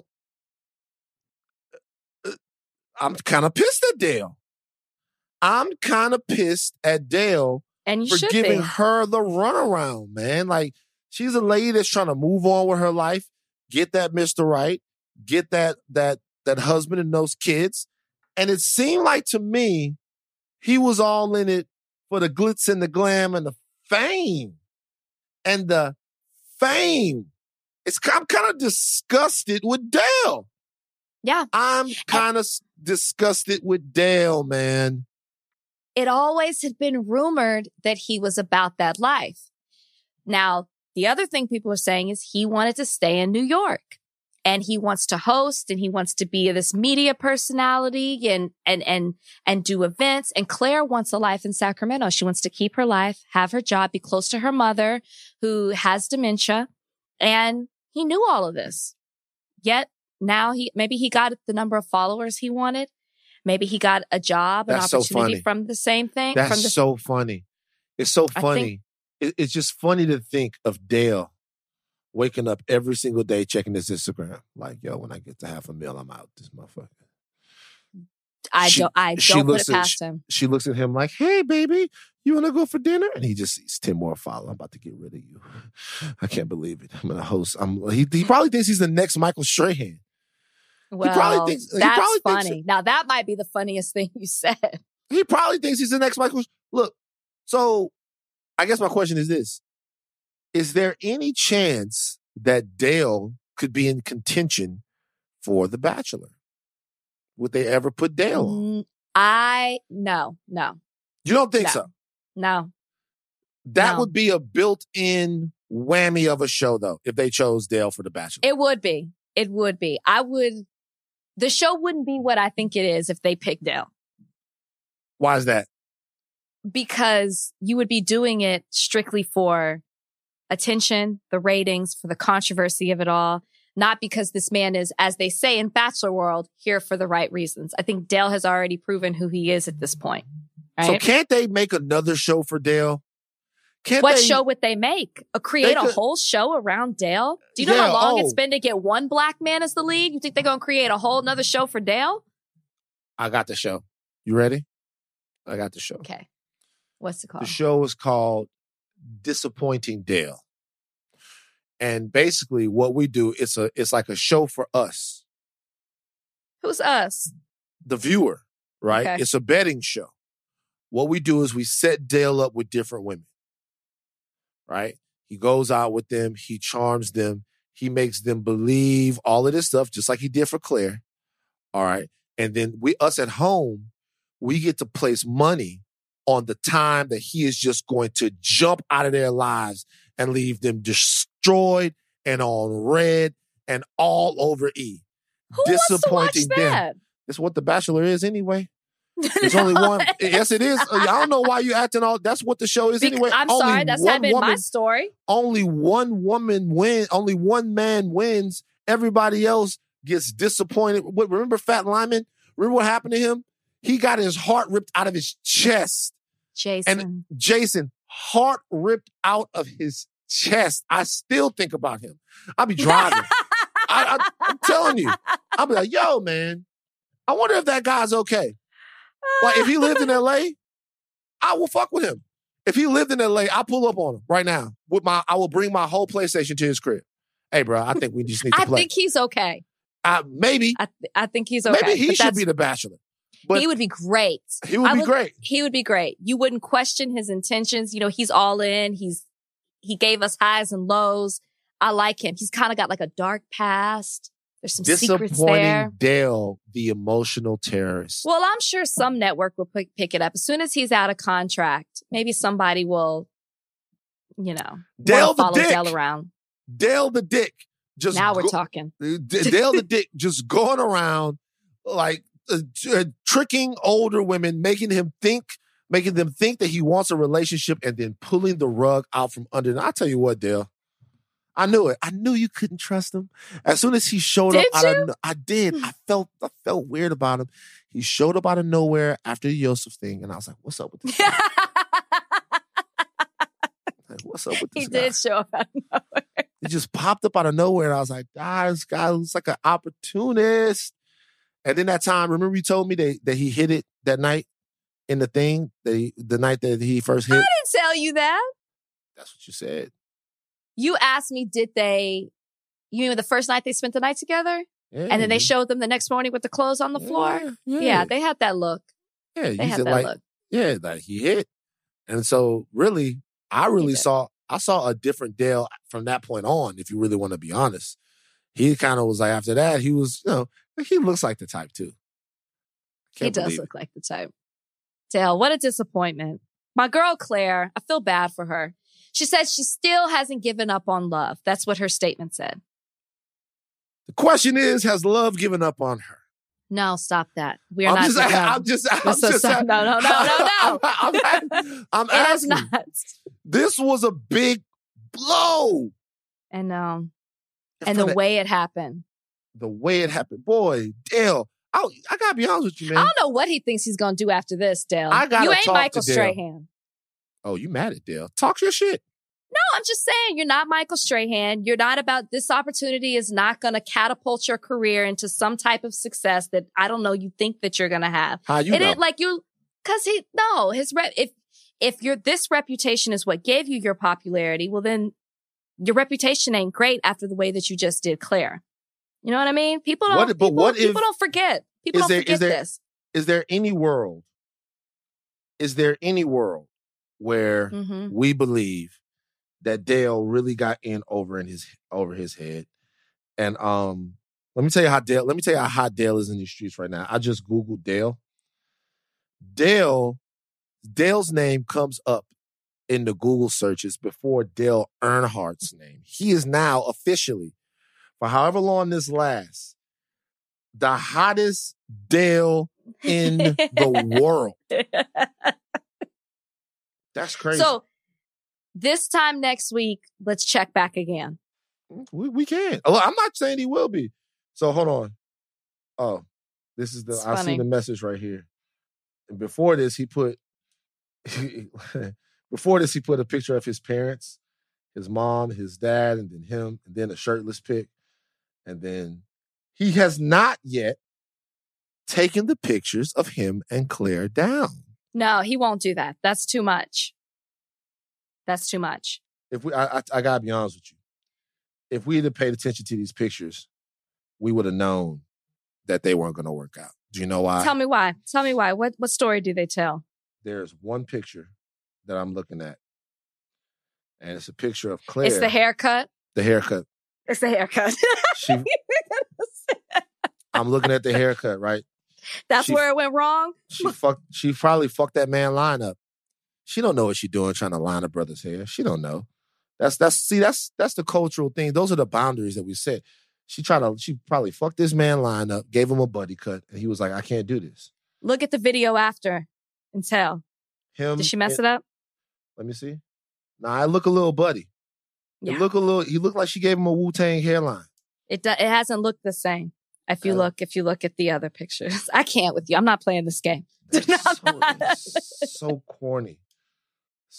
uh, I'm kind of pissed at Dale. I'm kind of pissed at Dale And you for should giving be. her the runaround, man. Like, she's a lady that's trying to move on with her life, get that Mister Right, get that that that husband and those kids. And it seemed like to me, he was all in it for the glitz and the glam and the fame. And the fame. It's I'm kind of disgusted with Dale. Yeah. I'm kind of disgusted with Dale, man. It always had been rumored that he was about that life. Now, the other thing people are saying is he wanted to stay in New York and he wants to host and he wants to be this media personality and, and, and, and do events. And Claire wants a life in Sacramento. She wants to keep her life, have her job, be close to her mother who has dementia. And he knew all of this. Yet now he, maybe he got the number of followers he wanted. Maybe he got a job, an That's so opportunity funny. from the same thing. That's from the, so funny. It's so I funny. think- It, it's just funny to think of Dale waking up every single day checking his Instagram. Like, yo, when I get to half a mil, I'm out this motherfucker. I She- don't, I she don't put looks it at- past him. She looks at him like, hey, baby, you want to go for dinner? And he just sees ten more followers. I'm about to get rid of you. I can't believe it. I'm going to host. I'm, he, he probably thinks he's the next Michael Strahan. Well, probably thinks- he that's probably thinks funny. Now that might be the funniest thing you said. He probably thinks he's the next Michael. Look, so I guess my question is this. Is there any chance that Dale could be in contention for The Bachelor? Would they ever put Dale on? Mm, I, no, no, You don't think No. so? no. That No. would be a built-in whammy of a show, though, if they chose Dale for The Bachelor. It would be. It would be. I would, the show wouldn't be what I think it is if they picked Dale. Why is that? Because you would be doing it strictly for attention, the ratings, for the controversy of it all. Not because this man is, as they say in Bachelor world, here for the right reasons. I think Dale has already proven who he is at this point. So Right? can't they make another show for Dale? Can't What they, show would they make? A create They a could- whole show around Dale? Do you know Yeah, how long oh. it's been to get one black man as the lead? You think they're going to create a whole nother show for Dale? I got the show. You ready? I got the show. Okay. What's it called? The show is called Disappointing Dale. And basically what we do, it's a it's like a show for us, Who's us? the viewer, right? Okay. It's a betting show. What we do is we set Dale up with different women, right? He goes out with them. He charms them. He makes them believe all of this stuff, just like he did for Claire. All right. And then we, us at home, we get to place money on the time that he is just going to jump out of their lives and leave them destroyed and on red and all over E. Who wants to watch Disappointing them. that? That's what The Bachelor is anyway. There's only one. Yes, it is. I don't know why you acting all. That's what the show is Bec- anyway. I'm Only sorry, that's one not been woman, my story. Only one woman win. Only one man wins. Everybody else gets disappointed. What, remember Fat Lyman? Remember what happened to him? He got his heart ripped out of his chest Jason. And Jason, heart ripped out of his chest. I still think about him. I'll be driving. I, I, I'm telling you. I'll be like, yo, man, I wonder if that guy's okay. Like, if he lived in L A, I will fuck with him. If he lived in L A, I'll pull up on him right now. With my, I will bring my whole PlayStation to his crib. Hey, bro, I think we just need to I play. I think he's okay. Uh, maybe. I, th- I think he's okay. Maybe he but should that's- be the Bachelor. But he would be great. He would I be great. He would be great. You wouldn't question his intentions. You know, he's all in. He's he gave us highs and lows. I like him. He's kind of got like a dark past. There's some secrets there. Disappointing Dale, the emotional terrorist. Well, I'm sure some network will pick, pick it up as soon as he's out of contract. Maybe somebody will, you know, Dale the follow dick. Dale around. Dale the dick. Just Now we're go- talking. D- Dale the dick just going around like uh, uh, tricking older women, making him think, making them think that he wants a relationship, and then pulling the rug out from under. And I'll tell you what, Dale, I knew it. I knew you couldn't trust him. As soon as he showed Did up, out you? of, I did. I felt, I felt weird about him. He showed up out of nowhere after the Yosef thing, and I was like, "What's up with this guy? Like, what's up with this He guy?" did show up out of nowhere. It just popped up out of nowhere. And I was like, ah, this guy looks like an opportunist. And then that time, remember you told me that, that he hit it that night in the thing, that he, the night that he first hit? I didn't tell you that. That's what you said. You asked me, did they, you mean the first night they spent the night together? Yeah, And then they showed them the next morning with the clothes on the floor? Yeah, Yeah, they had that look. yeah. They You had said that like, look. yeah, like he hit. And so really, I really did. saw, I saw a different Dale from that point on, if you really want to be honest. He kind of was like, after that, he was, you know, he looks like the type too. He Can't does believe look like the type. Dale, what a disappointment. My girl, Claire, I feel bad for her. She said she still hasn't given up on love. That's what her statement said. The question is, has love given up on her? No, stop that. We are I'm not. just, no. I'm just, I'm Let's just, stop. No, no, no, no, no. I'm, I'm, I'm It is asking. not. This was a big blow. And um, For and the way it happened. the way it happened, boy, Dale. I, I gotta be honest with you, I man. don't know what he thinks he's gonna do after this, Dale. I gotta you ain't talk Michael to Dale. Strahan. Oh, you mad at Dale? Talk your shit. No, I'm just saying you're not Michael Strahan. You're not about this opportunity is not going to catapult your career into some type of success that I don't know you think that you're going to have. How you it know? ain't like you, because he no his rep. If if your this reputation is what gave you your popularity, well then your reputation ain't great after the way that you just did Claire. You know what I mean? People don't. What- but people, what if- people don't forget. People is don't there- forget is there- this. Is there any world? Is there any world where hmm we believe that Dale really got in over in his over his head? And um, let me tell you how Dale. Let me tell you how hot Dale is in these streets right now. I just googled Dale. Dale, Dale's name comes up in the Google searches before Dale Earnhardt's name. He is now officially, for however long this lasts, the hottest Dale in the world. That's crazy. So this time next week, let's check back again. We we can. Oh, I'm not saying he will be. So hold on. Oh, this is the It's I see funny. the message right here. And before this, he put before this, he put a picture of his parents, his mom, his dad, and then him, and then a shirtless pic. And then he has not yet taken the pictures of him and Claire down. No, he won't do that. That's too much. That's too much. If we I I, I gotta be honest with you. If we had paid attention to these pictures, we would have known that they weren't going to work out. Do you know why? Tell me why. Tell me why. What what story do they tell? There's one picture that I'm looking at, and it's a picture of Claire. It's the haircut. The haircut. It's the haircut. She, I'm looking at the haircut, right? That's She- where it went wrong. She fucked. She probably fucked that man line up. She don't know what she's doing, trying to line her brother's hair. She don't know. That's that's see that's that's the cultural thing. Those are the boundaries that we set. She tried to. She probably fucked this man line up, gave him a buddy cut, and he was like, "I can't do this." Look at the video after and tell. Him. Did she mess it up? Let me see. Nah, I look a little buddy. Yeah. It look a little. He looked like she gave him a Wu-Tang hairline. It do, it hasn't looked the same. If you Uh, look, if you look at the other pictures, I can't with you. I'm not playing this game. That's so, that's so corny.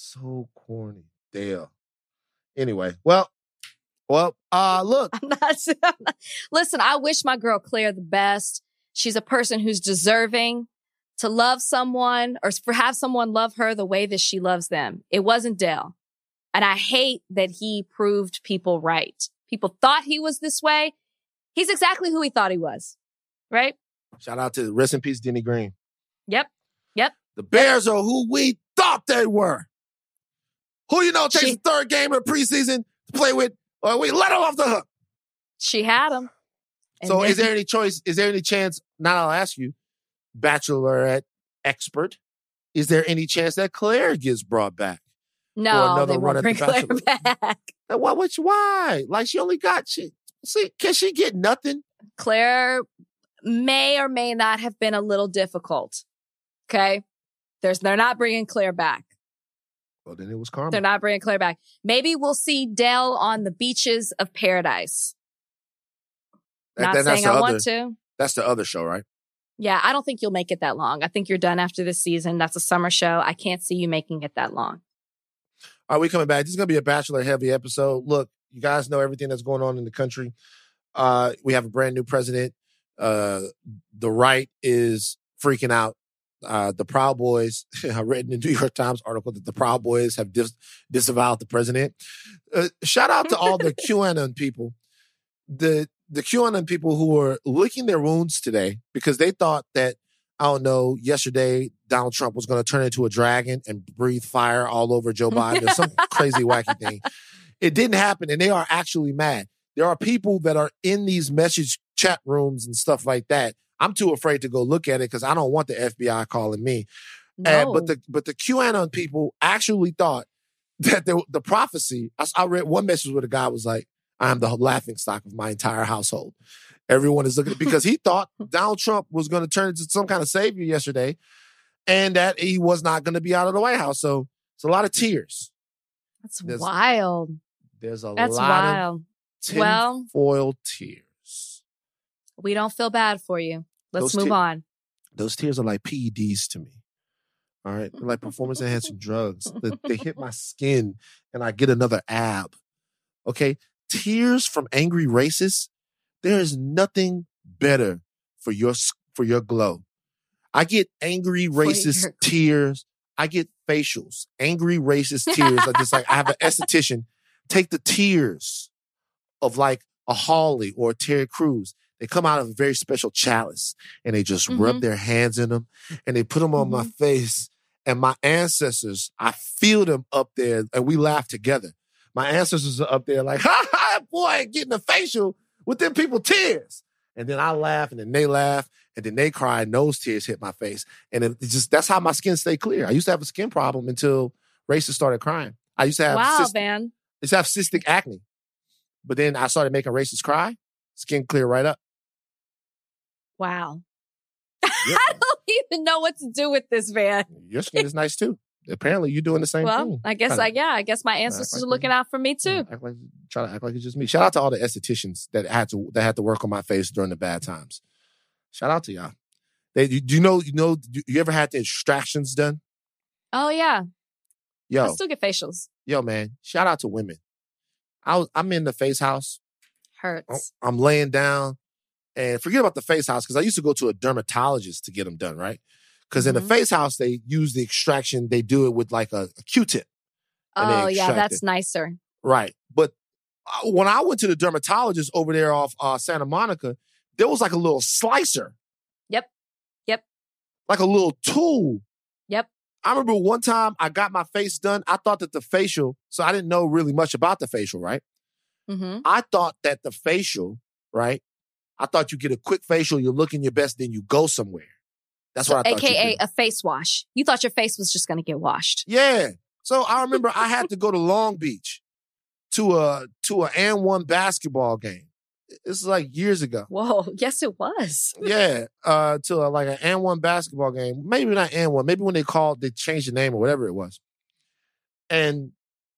So corny. Dale. Anyway, well, well, uh, look. I'm not, I'm not. Listen, I wish my girl Claire the best. She's a person who's deserving to love someone or for have someone love her the way that she loves them. It wasn't Dale. And I hate that he proved people right. People thought he was this way. He's exactly who he thought he was. Right? Shout out to rest in peace, Denny Green. Yep. Yep. The Bears are who we thought they were. Who you know takes She- the third game of the preseason to play with, or we let him off the hook. She had him. And So then- is there any choice? Is there any chance, now I'll ask you, Bachelorette expert, is there any chance that Claire gets brought back? no, another they run won't at bring the Claire Bachelor? back. And why, which, why? Like, she only got, she, see, can she get nothing? Claire may or may not have been a little difficult. Okay? There's, they're not bringing Claire back. Well, then it was karma. They're not bringing Claire back. Maybe we'll see Dell on the beaches of paradise. That- Not that- that's saying the I other, want to. That's the other show, right? Yeah, I don't think you'll make it that long. I think you're done after this season. That's a summer show. I can't see you making it that long. All right, we coming back. This is going to be a Bachelor heavy episode. Look, you guys know everything that's going on in the country. Uh, we have a brand new president. Uh, the right is freaking out. Uh, the Proud Boys, I read in the New York Times article that the Proud Boys have dis- disavowed the president. Uh, shout out to all the QAnon people. The the QAnon people who were licking their wounds today because they thought that, I don't know, yesterday Donald Trump was going to turn into a dragon and breathe fire all over Joe Biden or some crazy wacky thing. It didn't happen, and they are actually mad. There are people that are in these message chat rooms and stuff like that. I'm too afraid to go look at it because I don't want the F B I calling me. No. And, but the but the QAnon people actually thought that the, the prophecy. I, I read one message where the guy was like, "I am the laughing stock of my entire household." Everyone is looking at because he thought Donald Trump was going to turn into some kind of savior yesterday, and that he was not going to be out of the White House. So it's a lot of tears. That's There's- wild. There's a That's lot wild. of Well- tinfoil tears. We don't feel bad for you. Let's Those move te- on. Those tears are like P E Ds to me. All right. They're like performance enhancing drugs. They, they hit my skin and I get another ab. Okay. Tears from angry racists. There is nothing better for your, s- for your glow. I get angry racist your- tears. I get facials, angry racist tears. I just like, I have an esthetician take the tears of like a Hawley or a Terry Crews. They come out of a very special chalice and they just rub Mhm. their hands in them and they put them on my Mhm. face. And my ancestors, I feel them up there and we laugh together. My ancestors are up there like, ha ha, boy, getting a facial with them people tears. And then I laugh and then they laugh and then they cry and those tears hit my face. And it it's just, that's how my skin stay clear. I used to have a skin problem until racists started crying. I used to have, Wow, cyst- Van. I used to have cystic acne. But then I started making racists cry, skin clear right up. Wow. Yep. I don't even know what to do with this, Van. Your skin is nice too. Apparently you're doing the same Well, thing. I guess Kinda- I yeah, I guess my act ancestors like are looking you. out for me too. Act like, try to act like it's just me. Shout out to all the estheticians that had to that had to work on my face during the bad times. Shout out to y'all. They, you, do you know? You know? Do you ever had the extractions done? Oh yeah. I Yo, still get facials. yo, man. Shout out to women. I was, I'm in the face house. Hurts. I'm laying down, and forget about the face house because I used to go to a dermatologist to get them done, right? Because in the Mhm. face house they use the extraction. They do it with like a, a Q-tip. and they Oh yeah, extract that's it. nicer. Right. But uh, when I went to the dermatologist over there off uh, Santa Monica, there was like a little slicer. Yep. Yep. Like a little tool. Yep. I remember one time I got my face done. I thought that the facial, so I didn't know really much about the facial, right? Mm-hmm. I thought that the facial, right? I thought you get a quick facial, you're looking your best, then you go somewhere. That's what I A thought. K A you did. a face wash. You thought your face was just gonna get washed. Yeah. So I remember I had to go to Long Beach to a to an and one basketball game. This is like years ago. Whoa, yes it was. Yeah, uh, to a, like an and one basketball game. Maybe not and one. Maybe when they called, they changed the name or whatever it was. And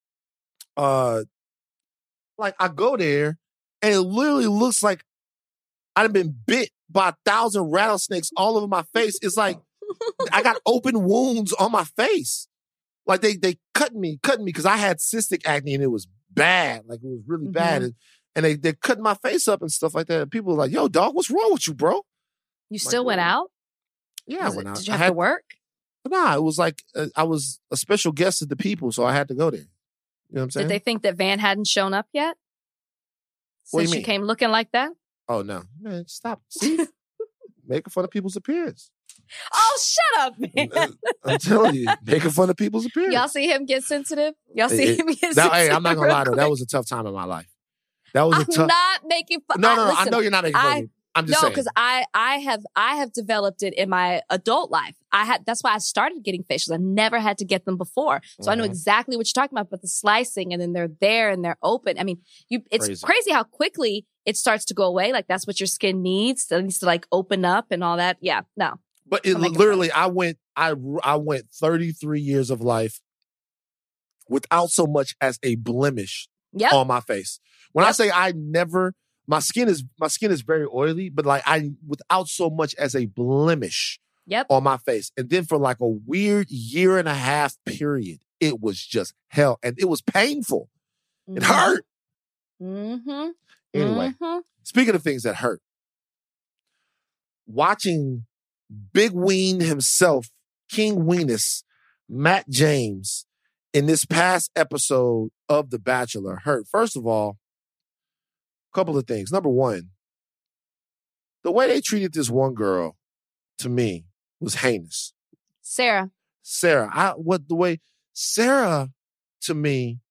uh, like I go there, and it literally looks like I've been bit by a thousand rattlesnakes all over my face. It's like I got open wounds on my face. Like they they cut me, cut me because I had cystic acne and it was bad. Like it was really Mm-hmm. bad. And, and they they cut my face up and stuff like that. And people were like, yo, dog, what's wrong with you, bro? You still Like, went out? Yeah, Was I went it- out. Did you I have had, to work? Nah, it was like uh, I was a special guest at the people, so I had to go there. You know what I'm saying? Did they think that Van hadn't shown up yet? What do you Since you mean? came looking like that? Oh, no. Man, stop. See? Making fun of people's appearance. Oh, shut up, man. I'm telling you, making fun of people's appearance. Y'all see him get sensitive? Y'all see It- him get That, sensitive? hey, I'm not gonna real lie though. quick? That was a tough time in my life. That was a I'm tough. not making fun. No, no, no. listen, I know you're not making fun I- of me. I'm just no, saying. because I I have I have developed it in my adult life. I had that's why I started getting facials. I never had to get them before, so I know Mhm. exactly what you're talking about. But the slicing and then they're there and they're open. I mean, you it's Crazy. crazy, how quickly it starts to go away. Like that's what your skin needs. It needs to like open up and all that. Yeah, no. But it I'm making literally, I went, I I went thirty-three years of life without so much as a blemish Yep. on my face. When I Yep. say I never, my skin is my skin is very oily, but like I without so much as a blemish Yep. on my face. And then for like a weird year and a half period, it was just hell, and it was painful. It hurt. Mm-hmm. Anyway, Mm-hmm. speaking of things that hurt, watching Big Ween himself, King Weenus, Matt James, in this past episode of The Bachelor hurt. First of all, a couple of things. Number one, the way they treated this one girl, to me, was heinous. Sarah. Sarah, I what the way Sarah, to me,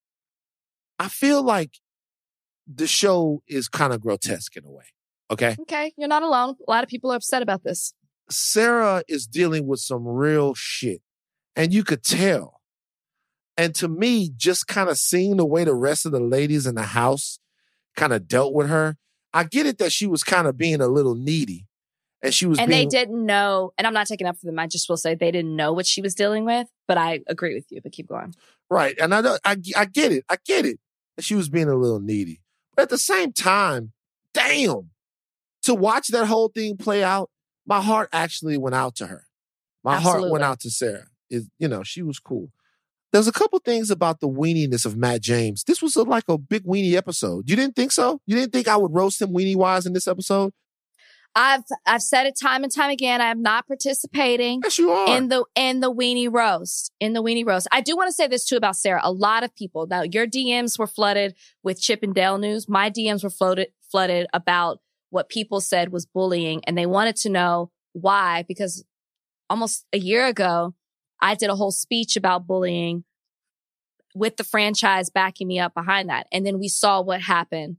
I feel like the show is kind of grotesque in a way. Okay. Okay, you're not alone. A lot of people are upset about this. Sarah is dealing with some real shit, and you could tell. And to me, just kind of seeing the way the rest of the ladies in the house kind of dealt with her, I get it that she was kind of being a little needy, and she was And being, they didn't know, and I'm not taking up for them. I just will say they didn't know what she was dealing with, but I agree with you, but keep going. right. And I know, I, I get it, I get it that she was being a little needy, but at the same time, damn, to watch that whole thing play out, my heart actually went out to her. My heart Absolutely. went out to Sarah. Is you know, she was cool. There's a couple things about the weeniness of Matt James. This was a, like a big weenie episode. You didn't think so? You didn't think I would roast him weenie wise in this episode? I've I've said it time and time again. I am not participating Yes, you are. in the in the weenie roast. In the weenie roast. I do want to say this too about Sarah. A lot of people now, your D Ms were flooded with Chip and Dale news. My D Ms were flooded flooded about what people said was bullying, and they wanted to know why. Because almost a year ago, I did a whole speech about bullying with the franchise backing me up behind that, and then we saw what happened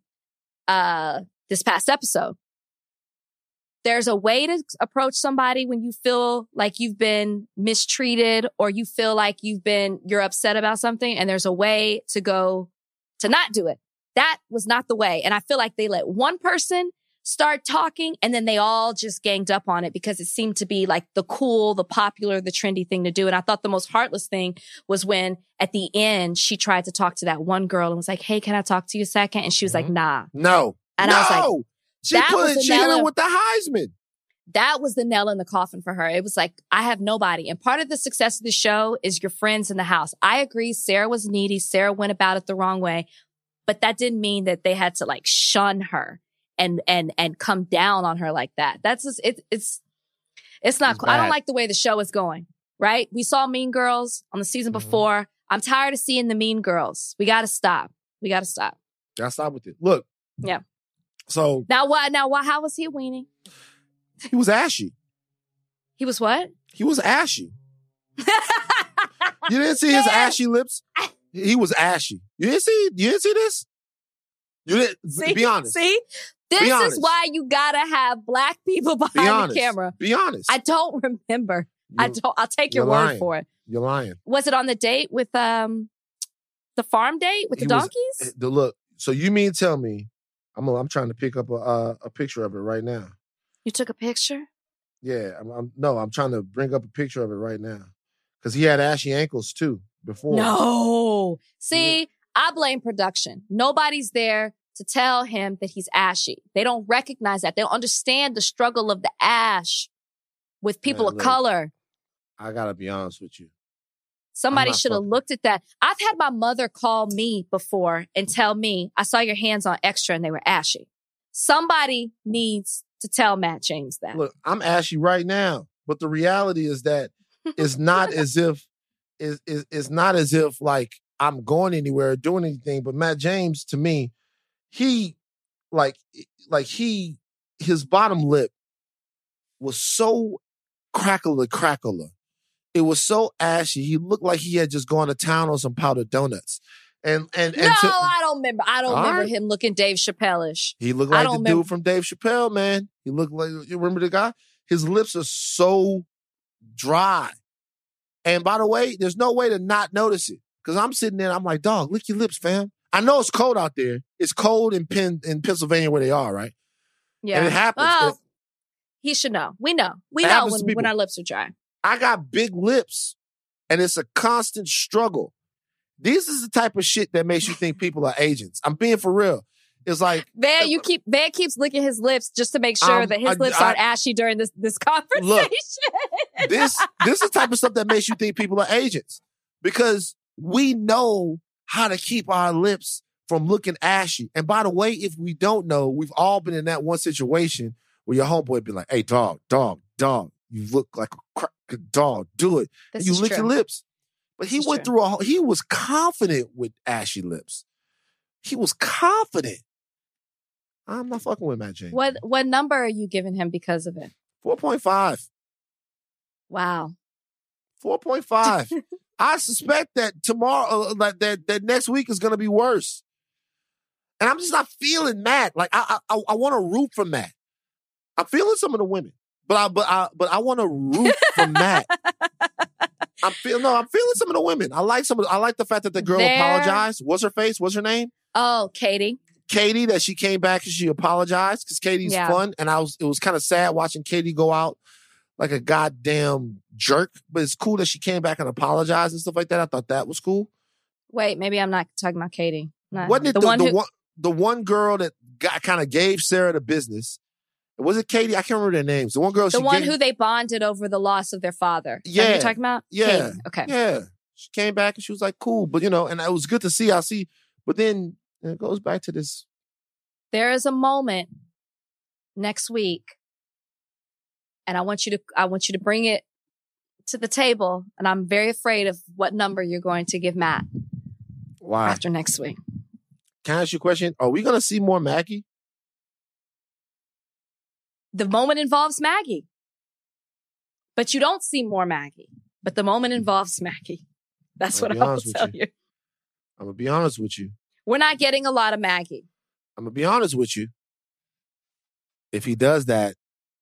uh, this past episode. There's a way to approach somebody when you feel like you've been mistreated or you feel like you've been, you're upset about something. And there's a way to go to not do it. That was not the way. And I feel like they let one person start talking and then they all just ganged up on it because it seemed to be like the cool, the popular, the trendy thing to do. And I thought the most heartless thing was when at the end, she tried to talk to that one girl and was like, hey, can I talk to you a second? And she was Mhm. like, nah. no. And no. I was like, she that put was it, the she hit nail her in- with the Heisman. That was the nail in the coffin for her. It was like, I have nobody. And part of the success of the show is your friends in the house. I agree. Sarah was needy. Sarah went about it the wrong way, but that didn't mean that they had to like shun her and, and, and come down on her like that. That's just, it, it's, it's not It's cool. I don't bad. like the way the show is going, right? We saw Mean Girls on the season Mhm. before. I'm tired of seeing the Mean Girls. We got to stop. We got to stop. Gotta stop with it. Look. Yeah. So Now what? Now what? How was he weaning? he was ashy. He was what? He was ashy. You didn't see his Man. ashy lips? He was ashy. You didn't see? You didn't see this? You didn't. See, be honest. See, this Be is honest. why you gotta have black people Be behind honest. the camera. Be honest. I don't remember. I You- don't. I'll take your you're word lying. for it. You're lying. Was it on the date with um the farm date with the He was- donkeys? The look. So you mean tell me? I'm. I'm trying to pick up a uh, a picture of it right now. You took a picture. Yeah. I'm, I'm. No. I'm trying to bring up a picture of it right now because he had ashy ankles too before. No. See, I blame production. Nobody's there to tell him that he's ashy. They don't recognize that. They don't understand the struggle of the ash with people Man, of look. color. I gotta be honest with you. Somebody not should have fucking- looked at that. I've had my mother call me before and tell me, I saw your hands on Extra and they were ashy. Somebody needs to tell Matt James that. Look, I'm ashy right now, but the reality is that it's not as if is is it's not as if like I'm going anywhere or doing anything. But Matt James, to me, he like like he his bottom lip was so crackler crackler. It was so ashy. He looked like he had just gone to town on some powdered donuts. And and, and no, to- I don't remember. I don't All remember right. him looking Dave Chappelle-ish. He looked I like don't the remember- dude from Dave Chappelle, man. He looked like, you remember the guy? His lips are so dry. And by the way, there's no way to not notice it. Because I'm sitting there, I'm like, dog, lick your lips, fam. I know it's cold out there. It's cold in Penn, in Pennsylvania where they are, right? Yeah. And it happens. Well, It- he should know. We know. We It know happens when, to people. when our lips are dry. I got big lips, and it's a constant struggle. This is the type of shit that makes you think people are agents. I'm being for real. It's like, Van, you keep Van keeps licking his lips just to make sure Um, that his I- lips I- aren't ashy during this this conversation. this this is the type of stuff that makes you think people are agents, because we know how to keep our lips from looking ashy. And by the way, if we don't know, we've all been in that one situation where your homeboy be like, "Hey, dog, dog, dog, you look like a crack dog. Do it." This and you is lick true. your lips. But he This is went true. through a whole, he was confident with ashy lips. He was confident. I'm not fucking with Matt James. What what number are you giving him because of it? four point five. Wow. four point five. I suspect that tomorrow, uh, like that, that next week is going to be worse. And I'm just not feeling Matt. Like I, I, I want to root for Matt. I'm feeling some of the women, but I, but I, but I want to root for Matt. I'm feeling no, I'm feeling some of the women. I like some of. The, I like the fact that the girl There- apologized. What's her face? What's her name? Oh, Katie. Katie. That she came back and she apologized because Katie's Yeah. fun, and I was. It was kind of sad watching Katie go out like a goddamn jerk. But it's cool that she came back and apologized and stuff like that. I thought that was cool. Wait, maybe I'm not talking about Katie. Not, Wasn't it the, the one the who one the one girl that got kind of gave Sarah the business? Was it Katie? I can't remember their names. The one girl. the she one gave, who they bonded over the loss of their father. Is that who Yeah. you're talking about? Yeah. Katie. Okay. Yeah, she came back and she was like, "Cool," but you know, and it was good to see. I see, but then it goes back to this. There is a moment next week, and I want you to I want you to bring it to the table, and I'm very afraid of what number you're going to give Matt Why? after next week. Can I ask you a question? Are we gonna see more Maggie? The moment involves Maggie. But you don't see more Maggie. But the moment involves Maggie. That's I'll what be I will honest with tell you. you. I'm gonna be honest with you. We're not getting a lot of Maggie. I'm gonna be honest with you. If he does that,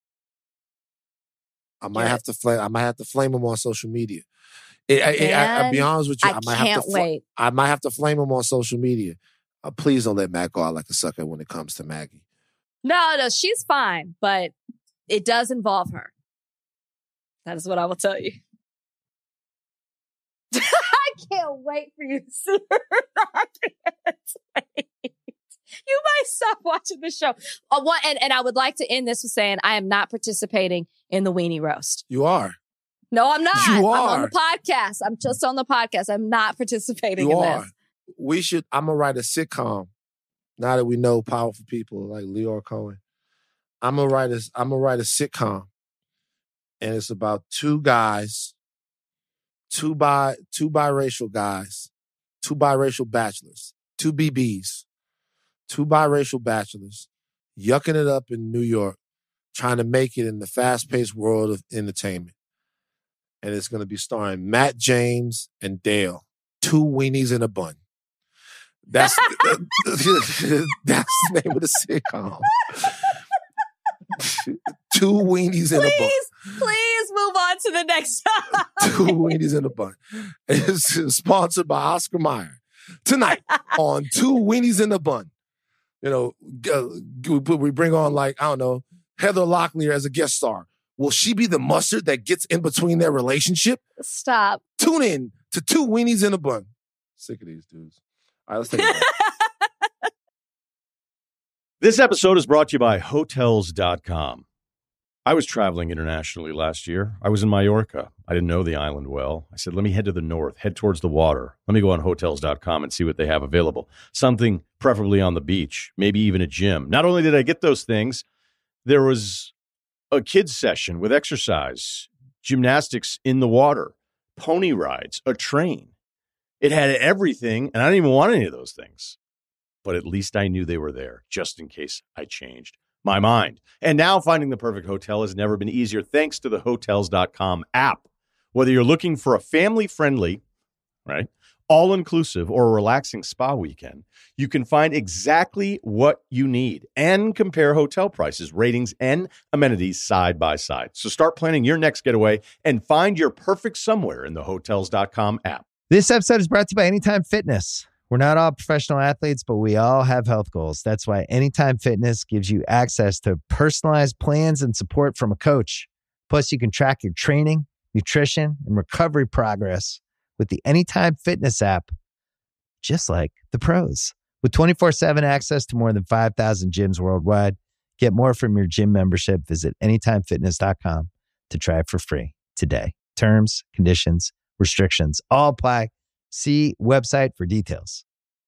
I might Get have to flame. I might have to flame him on social media. It, I, it, I, I'll be Man, honest with you. I, I, might can't have to. fl- wait. I might have to flame him on social media. Uh, please don't let Matt go out like a sucker when it comes to Maggie. No, no, she's fine, but it does involve her. That is what I will tell you. I can't wait for you to see her. I can't wait. You might stop watching the show. Uh, one, and, and I would like to end this with saying I am not participating in the weenie roast. You are. No, I'm not. You I'm on are. the podcast. I'm just on the podcast. I'm not participating You in are. this. We should. I'm gonna write a sitcom. Now that we know powerful people like Leor Cohen, I'm gonna write a. I'm gonna write a sitcom, and it's about two guys, two bi two biracial guys, two biracial bachelors, two B Bs, two biracial bachelors, yucking it up in New York, trying to make it in the fast-paced world of entertainment. And it's going to be starring Matt James and Dale, two weenies in a bun. That's that's the name of the sitcom. Two weenies in a bun. Please, please move on to the next Two weenies in a bun. It's sponsored by Oscar Mayer. Tonight on Two Weenies in a Bun. You know, uh, we bring on, like, I don't know, Heather Locklear as a guest star. Will she be the mustard that gets in between their relationship? Stop. Tune in to Two Weenies in a Bun. Sick of these dudes. All right, let's take a break. This episode is brought to you by Hotels dot com. I was traveling internationally last year. I was in Mallorca. I didn't know the island well. I said, let me head to the north, head towards the water. Let me go on hotels dot com and see what they have available. Something preferably on the beach, maybe even a gym. Not only did I get those things, there was a kids session with exercise, gymnastics in the water, pony rides, a train. It had everything, and I didn't even want any of those things. But at least I knew they were there, just in case I changed my mind. And now finding the perfect hotel has never been easier thanks to the hotels dot com app. Whether you're looking for a family-friendly, right, all-inclusive or a relaxing spa weekend, you can find exactly what you need and compare hotel prices, ratings, and amenities side by side. So start planning your next getaway and find your perfect somewhere in the hotels dot com app. This episode is brought to you by Anytime Fitness. We're not all professional athletes, but we all have health goals. That's why Anytime Fitness gives you access to personalized plans and support from a coach. Plus, you can track your training, nutrition, and recovery progress with the Anytime Fitness app, just like the pros. With twenty-four seven access to more than five thousand gyms worldwide, get more from your gym membership. Visit anytime fitness dot com to try it for free today. Terms, conditions, restrictions all apply. See website for details.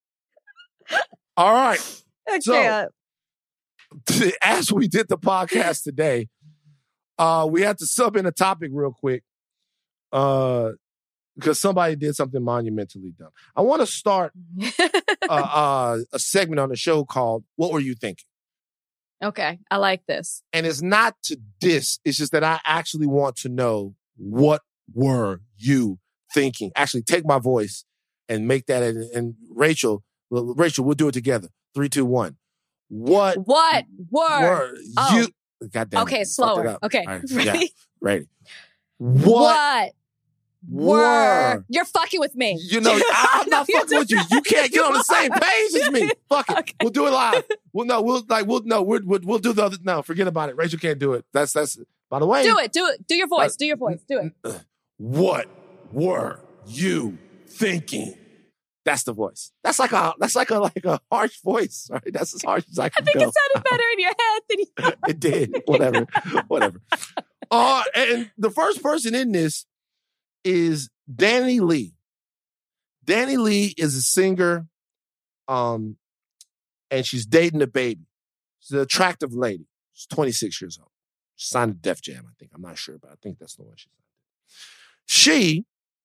All right. Okay. So, as we did the podcast today, uh, we had to sub in a topic real quick uh, because somebody did something monumentally dumb. I want to start uh, uh, a segment on the show called "What Were You Thinking?" Okay, I like this. And it's not to diss. It's just that I actually want to know, what were you thinking? Actually, take my voice and make that. And, and Rachel, Rachel, we'll do it together. Three, two, one. What? What were, were oh. you? God damn Okay, it. slower. Okay, right, ready? Yeah, ready. What, what were? were? You're fucking with me. You know, I'm not No, fucking with you. You can't get on the same page as me. Fuck it. Okay. We'll do it live. We'll no. We'll like. We'll no. We'll, we'll we'll do the other. No, forget about it. Rachel can't do it. That's that's. By the way, Do it. Do it. Do your voice. Do your voice. Do it. What were you thinking? That's the voice. That's like a that's like a like a harsh voice, right? That's as harsh as I can I think go. it sounded better in your head than you. It did. Whatever. Whatever. Uh, and the first person in this is Danny Lee. Danny Lee is a singer, um, and she's dating a baby. She's an attractive lady. She's twenty-six years old. She signed to Def Jam, I think. I'm not sure, but I think that's the one she signed. She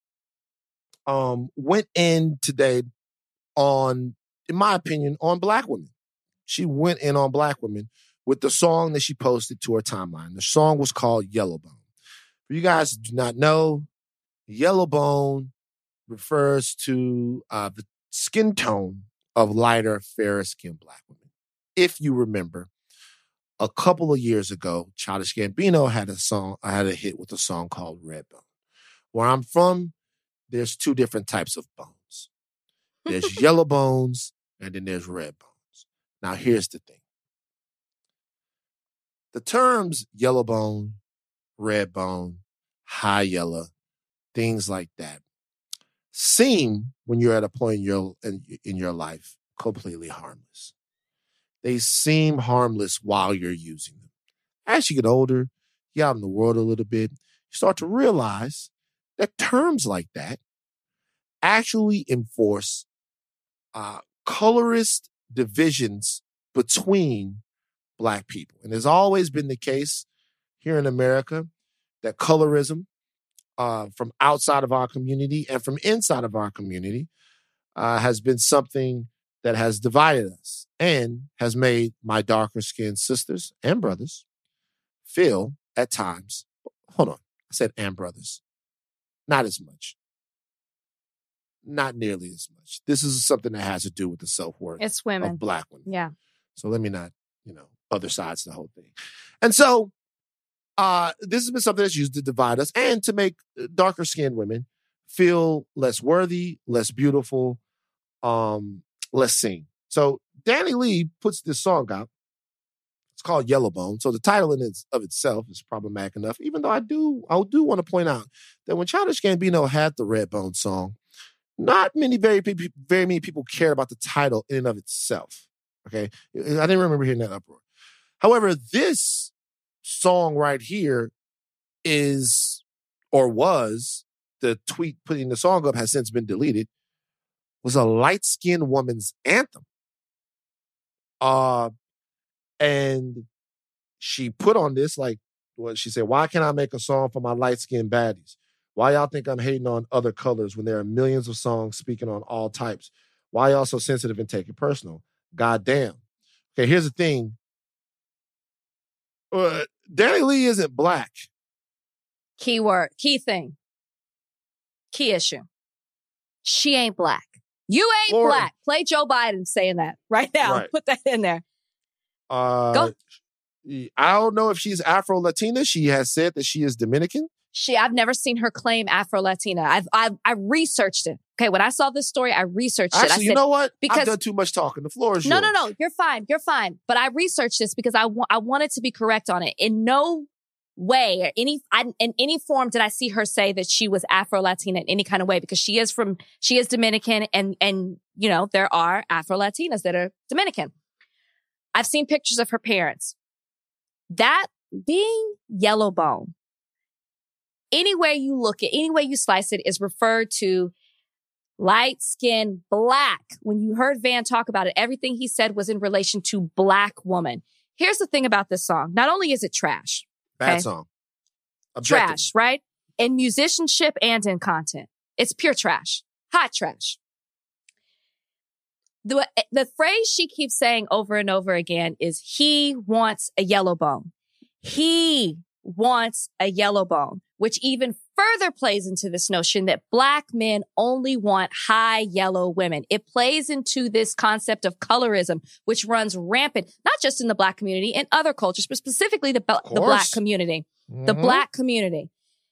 um, went in today on, in my opinion, on black women. She went in on black women with the song that she posted to her timeline. The song was called Yellowbone. For you guys who do not know, Yellowbone refers to uh, the skin tone of lighter, fairer skinned black women. If you remember, a couple of years ago, Childish Gambino had a song, I had a hit with a song called Redbone. Where I'm from, there's two different types of bones. There's yellow bones, and then there's red bones. Now, here's the thing. The terms yellow bone, red bone, high yellow, things like that, seem, when you're at a point in your, in, in your life, completely harmless. They seem harmless while you're using them. As you get older, you're out in the world a little bit, you start to realize that terms like that actually enforce uh, colorist divisions between black people. And there's always been the case here in America that colorism uh, from outside of our community and from inside of our community uh, has been something that has divided us and has made my darker skinned sisters and brothers feel at times, hold on, I said and brothers. Not as much. Not nearly as much. This is something that has to do with the self-worth It's women. of black women. Yeah. So let me not, you know, other sides to the whole thing. And so uh, this has been something that's used to divide us and to make darker skinned women feel less worthy, less beautiful, um, less seen. So Danny Lee puts this song out. It's called Yellowbone. So the title in its, of itself is problematic enough, even though I do I do want to point out that when Childish Gambino had the Redbone song, not many, very, very many people cared about the title in and of itself. Okay? I didn't remember hearing that uproar. However, this song right here is, or was, the tweet putting the song up has since been deleted, was a light-skinned woman's anthem. Uh, and she put on this, like, what she said, why can't I make a song for my light-skinned baddies? Why y'all think I'm hating on other colors when there are millions of songs speaking on all types? Why y'all so sensitive and take it personal? God damn. Okay, here's the thing. Uh, Danny Lee isn't black. Key word, key thing, key issue. She ain't black. You ain't Or, black. Play Joe Biden saying that right now. Right. Put that in there. Uh, Go. I don't know if she's Afro-Latina. She has said that she is Dominican. She, I've never seen her claim Afro-Latina. I've, I, I researched it. Okay, when I saw this story, I researched Actually, it. I you said, know what? because, I've done too much talking. The floor is no, yours. no, no. You're fine. You're fine. But I researched this because I, wa- I wanted to be correct on it. In no way or any, I, in any form did I see her say that she was Afro-Latina in any kind of way, because she is from, she is Dominican, and, and, you know, there are Afro-Latinas that are Dominican. I've seen pictures of her parents. That being yellow bone, any way you look at, any way you slice it, is referred to light skin, black. When you heard Van talk about it, everything he said was in relation to black woman. Here's the thing about this song. Not only is it trash. Bad okay? song. Objective. Trash, right? In musicianship and in content. It's pure trash. Hot trash. The, the phrase she keeps saying over and over again is, he wants a yellow bone. He wants a yellow bone, which even further plays into this notion that black men only want high yellow women. It plays into this concept of colorism, which runs rampant, not just in the black community, in other cultures, but specifically the, the black community. Mm-hmm. The black community.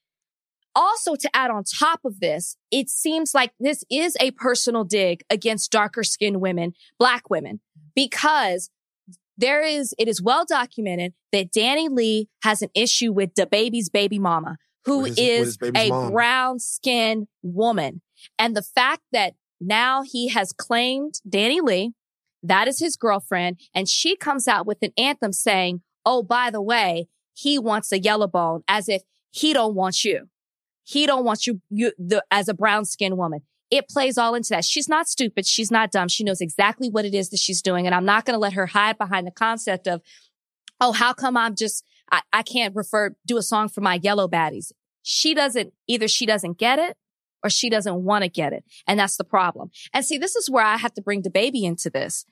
Also, to add on top of this, it seems like this is a personal dig against darker skinned women, black women, because there is, it is well documented that Danny Lee has an issue with DaBaby's baby mama, who his, is a mom. brown skinned woman. And the fact that now he has claimed Danny Lee, that is his girlfriend, and she comes out with an anthem saying, oh, by the way, he wants a yellow bone, as if he don't want you. He don't want you, you the, as a brown skinned woman. It plays all into that. She's not stupid. She's not dumb. She knows exactly what it is that she's doing. And I'm not going to let her hide behind the concept of, oh, how come I'm just, I, I can't refer, do a song for my yellow baddies. She doesn't, either she doesn't get it or she doesn't want to get it. And that's the problem. And see, this is where I have to bring DaBaby into this.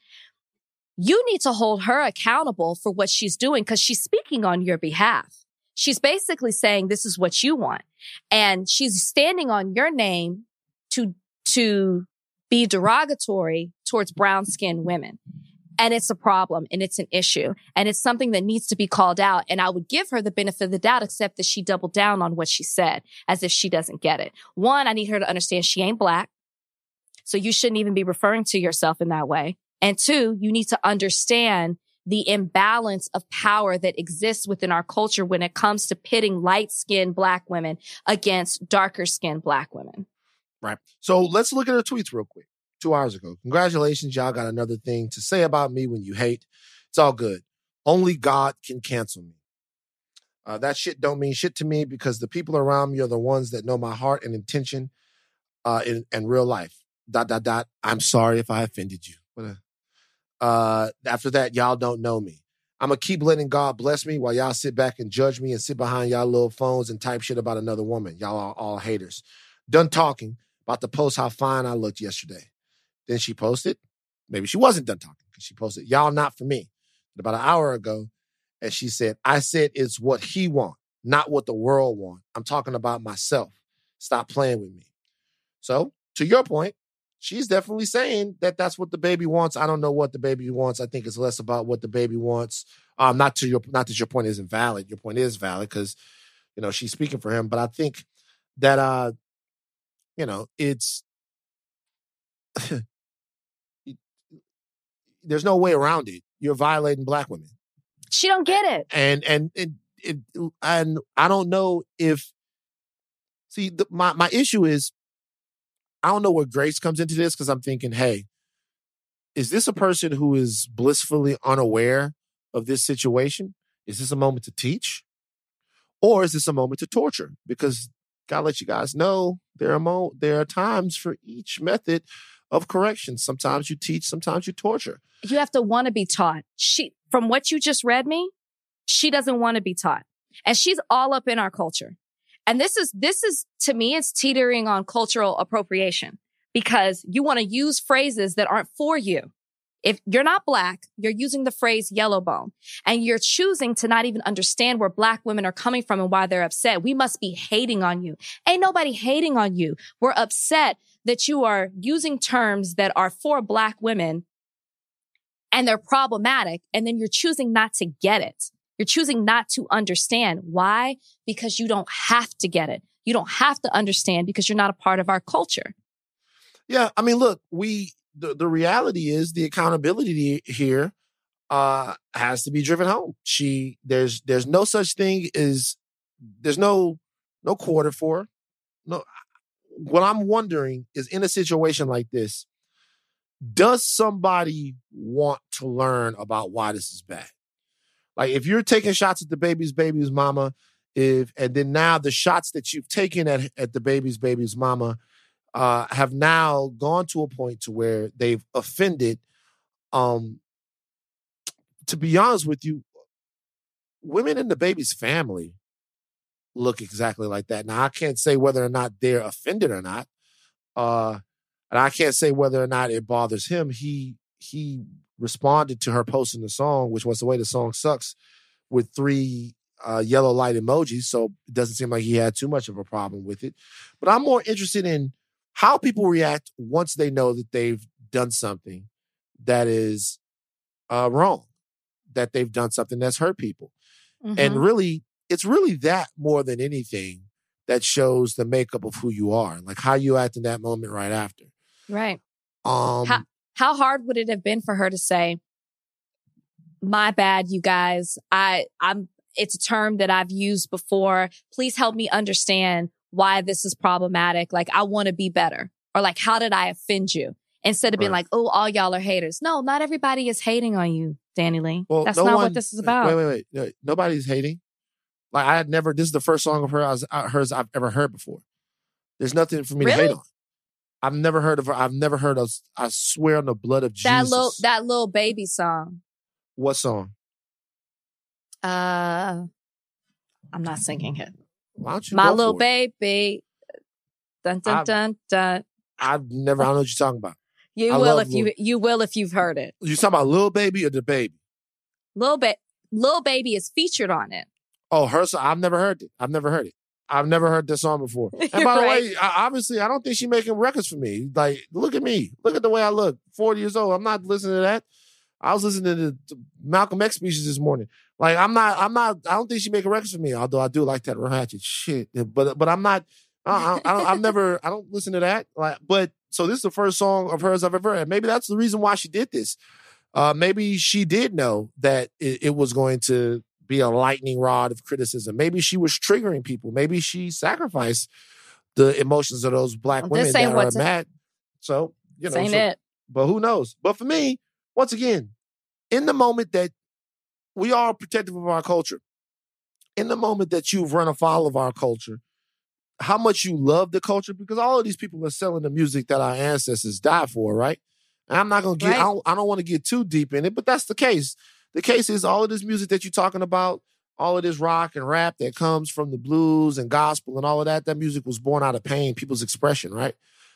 You need to hold her accountable for what she's doing, because she's speaking on your behalf. She's basically saying, this is what you want. And she's standing on your name to, to be derogatory towards brown skinned women. And it's a problem, and it's an issue, and it's something that needs to be called out. And I would give her the benefit of the doubt, except that she doubled down on what she said, as if she doesn't get it. One, I need her to understand she ain't black. So you shouldn't even be referring to yourself in that way. And two, you need to understand the imbalance of power that exists within our culture when it comes to pitting light-skinned black women against darker-skinned black women. Right. So let's look at her tweets real quick. Two hours ago. Congratulations, y'all got another thing to say about me when you hate. It's all good. Only God can cancel me. Uh, that shit don't mean shit to me, because the people around me are the ones that know my heart and intention uh, in, in real life. Dot, dot, dot. I'm sorry if I offended you. What a, uh, after that, y'all don't know me. I'm going to keep letting God bless me while y'all sit back and judge me and sit behind y'all little phones and type shit about another woman. Y'all are all haters. Done talking. About to post how fine I looked yesterday. Then she posted, maybe she wasn't done talking, because she posted, y'all not for me, about an hour ago. And she said, I said it's what he want, not what the world want. I'm talking about myself. Stop playing with me. So, to your point, she's definitely saying that that's what the baby wants. I don't know what the baby wants. I think it's less about what the baby wants. Um, not to your, not that your point isn't valid. Your point is valid, because, you know, she's speaking for him. But I think that, uh, you know, it's, there's no way around it. You're violating black women. She don't get it. And, and, and, it, and I don't know if, see, the, my, my issue is, I don't know where grace comes into this, because I'm thinking, hey, is this a person who is blissfully unaware of this situation? Is this a moment to teach? Or is this a moment to torture? Because gotta let you guys know there are mo- there are times for each method of correction. Sometimes you teach, sometimes you torture. You have to want to be taught. She, from what you just read me, she doesn't want to be taught. And she's all up in our culture. And this is, this is, to me, it's teetering on cultural appropriation because you want to use phrases that aren't for you. If you're not Black, you're using the phrase yellow bone and you're choosing to not even understand where Black women are coming from and why they're upset. We must be hating on you. Ain't nobody hating on you. We're upset that you are using terms that are for Black women and they're problematic. And then you're choosing not to get it. You're choosing not to understand. Why? Because you don't have to get it. You don't have to understand because you're not a part of our culture. Yeah. I mean, look, we, the, the reality is the accountability here uh, has to be driven home. She, there's, there's no such thing as, there's no, no quarter for her. No. What I'm wondering is in a situation like this, does somebody want to learn about why this is bad? Like if you're taking shots at the baby's baby's mama, if and then now the shots that you've taken at, at the baby's baby's mama uh, have now gone to a point to where they've offended. Um, to be honest with you, women in the baby's family look exactly like that. Now I can't say whether or not they're offended or not. Uh, and I can't say whether or not it bothers him. He he responded to her posting the song, which was the way the song sucks, with three uh, yellow light emojis. So it doesn't seem like he had too much of a problem with it. But I'm more interested in how people react once they know that they've done something that is uh, wrong, that they've done something that's hurt people. Mm-hmm. And really, it's really that more than anything that shows the makeup of who you are, like how you act in that moment right after. Right. Um, how, how hard would it have been for her to say, my bad, you guys. I, I'm, it's a term that I've used before. Please help me understand why this is problematic. Like, I want to be better. Or like, how did I offend you? Instead of being right. like, oh, all y'all are haters. No, not everybody is hating on you, Danny Lee. Well, That's no not one, what this is about. Wait, wait, wait. No, nobody's hating. Like, I had never, this is the first song of her, I was, uh, hers I've ever heard before. There's nothing for me really? to hate on. I've never heard of her. I've never heard of, I swear on the blood of that Jesus. Little, that Lil Baby song. What song? Uh, I'm not singing it. Why don't you My go Little for Baby. Dun, dun, I've, dun, dun. I've never, I don't know what you're talking about. You I will if Lil, you, you will if you've heard it. You talking about Lil Baby or the Baby? Lil Ba- Lil Baby is featured on it. Oh, her song. I've never heard it. I've never heard it. I've never heard this song before. And by the right. way, I, obviously, I don't think she's making records for me. Like, look at me. Look at the way I look. forty years old. I'm not listening to that. I was listening to, to Malcolm X speeches this morning. Like, I'm not, I'm not, I don't think she's making records for me, although I do like that ratchet shit. But, but I'm not, I, I, I don't, I've never, I don't listen to that. Like, but, so this is the first song of hers I've ever heard. Maybe that's the reason why she did this. Uh, maybe she did know that it, it was going to be a lightning rod of criticism. Maybe she was triggering people. Maybe she sacrificed the emotions of those Black well, women that are to, mad. So, you know, ain't so, it. But who knows? But for me, once again, in the moment that we are protective of our culture, in the moment that you've run afoul of our culture, how much you love the culture, because all of these people are selling the music that our ancestors died for, right? And I'm not going to get, right. I don't, I don't want to get too deep in it, but that's the case. The case is all of this music that you're talking about, all of this rock and rap that comes from the blues and gospel and all of that, that music was born out of pain, people's expression, right?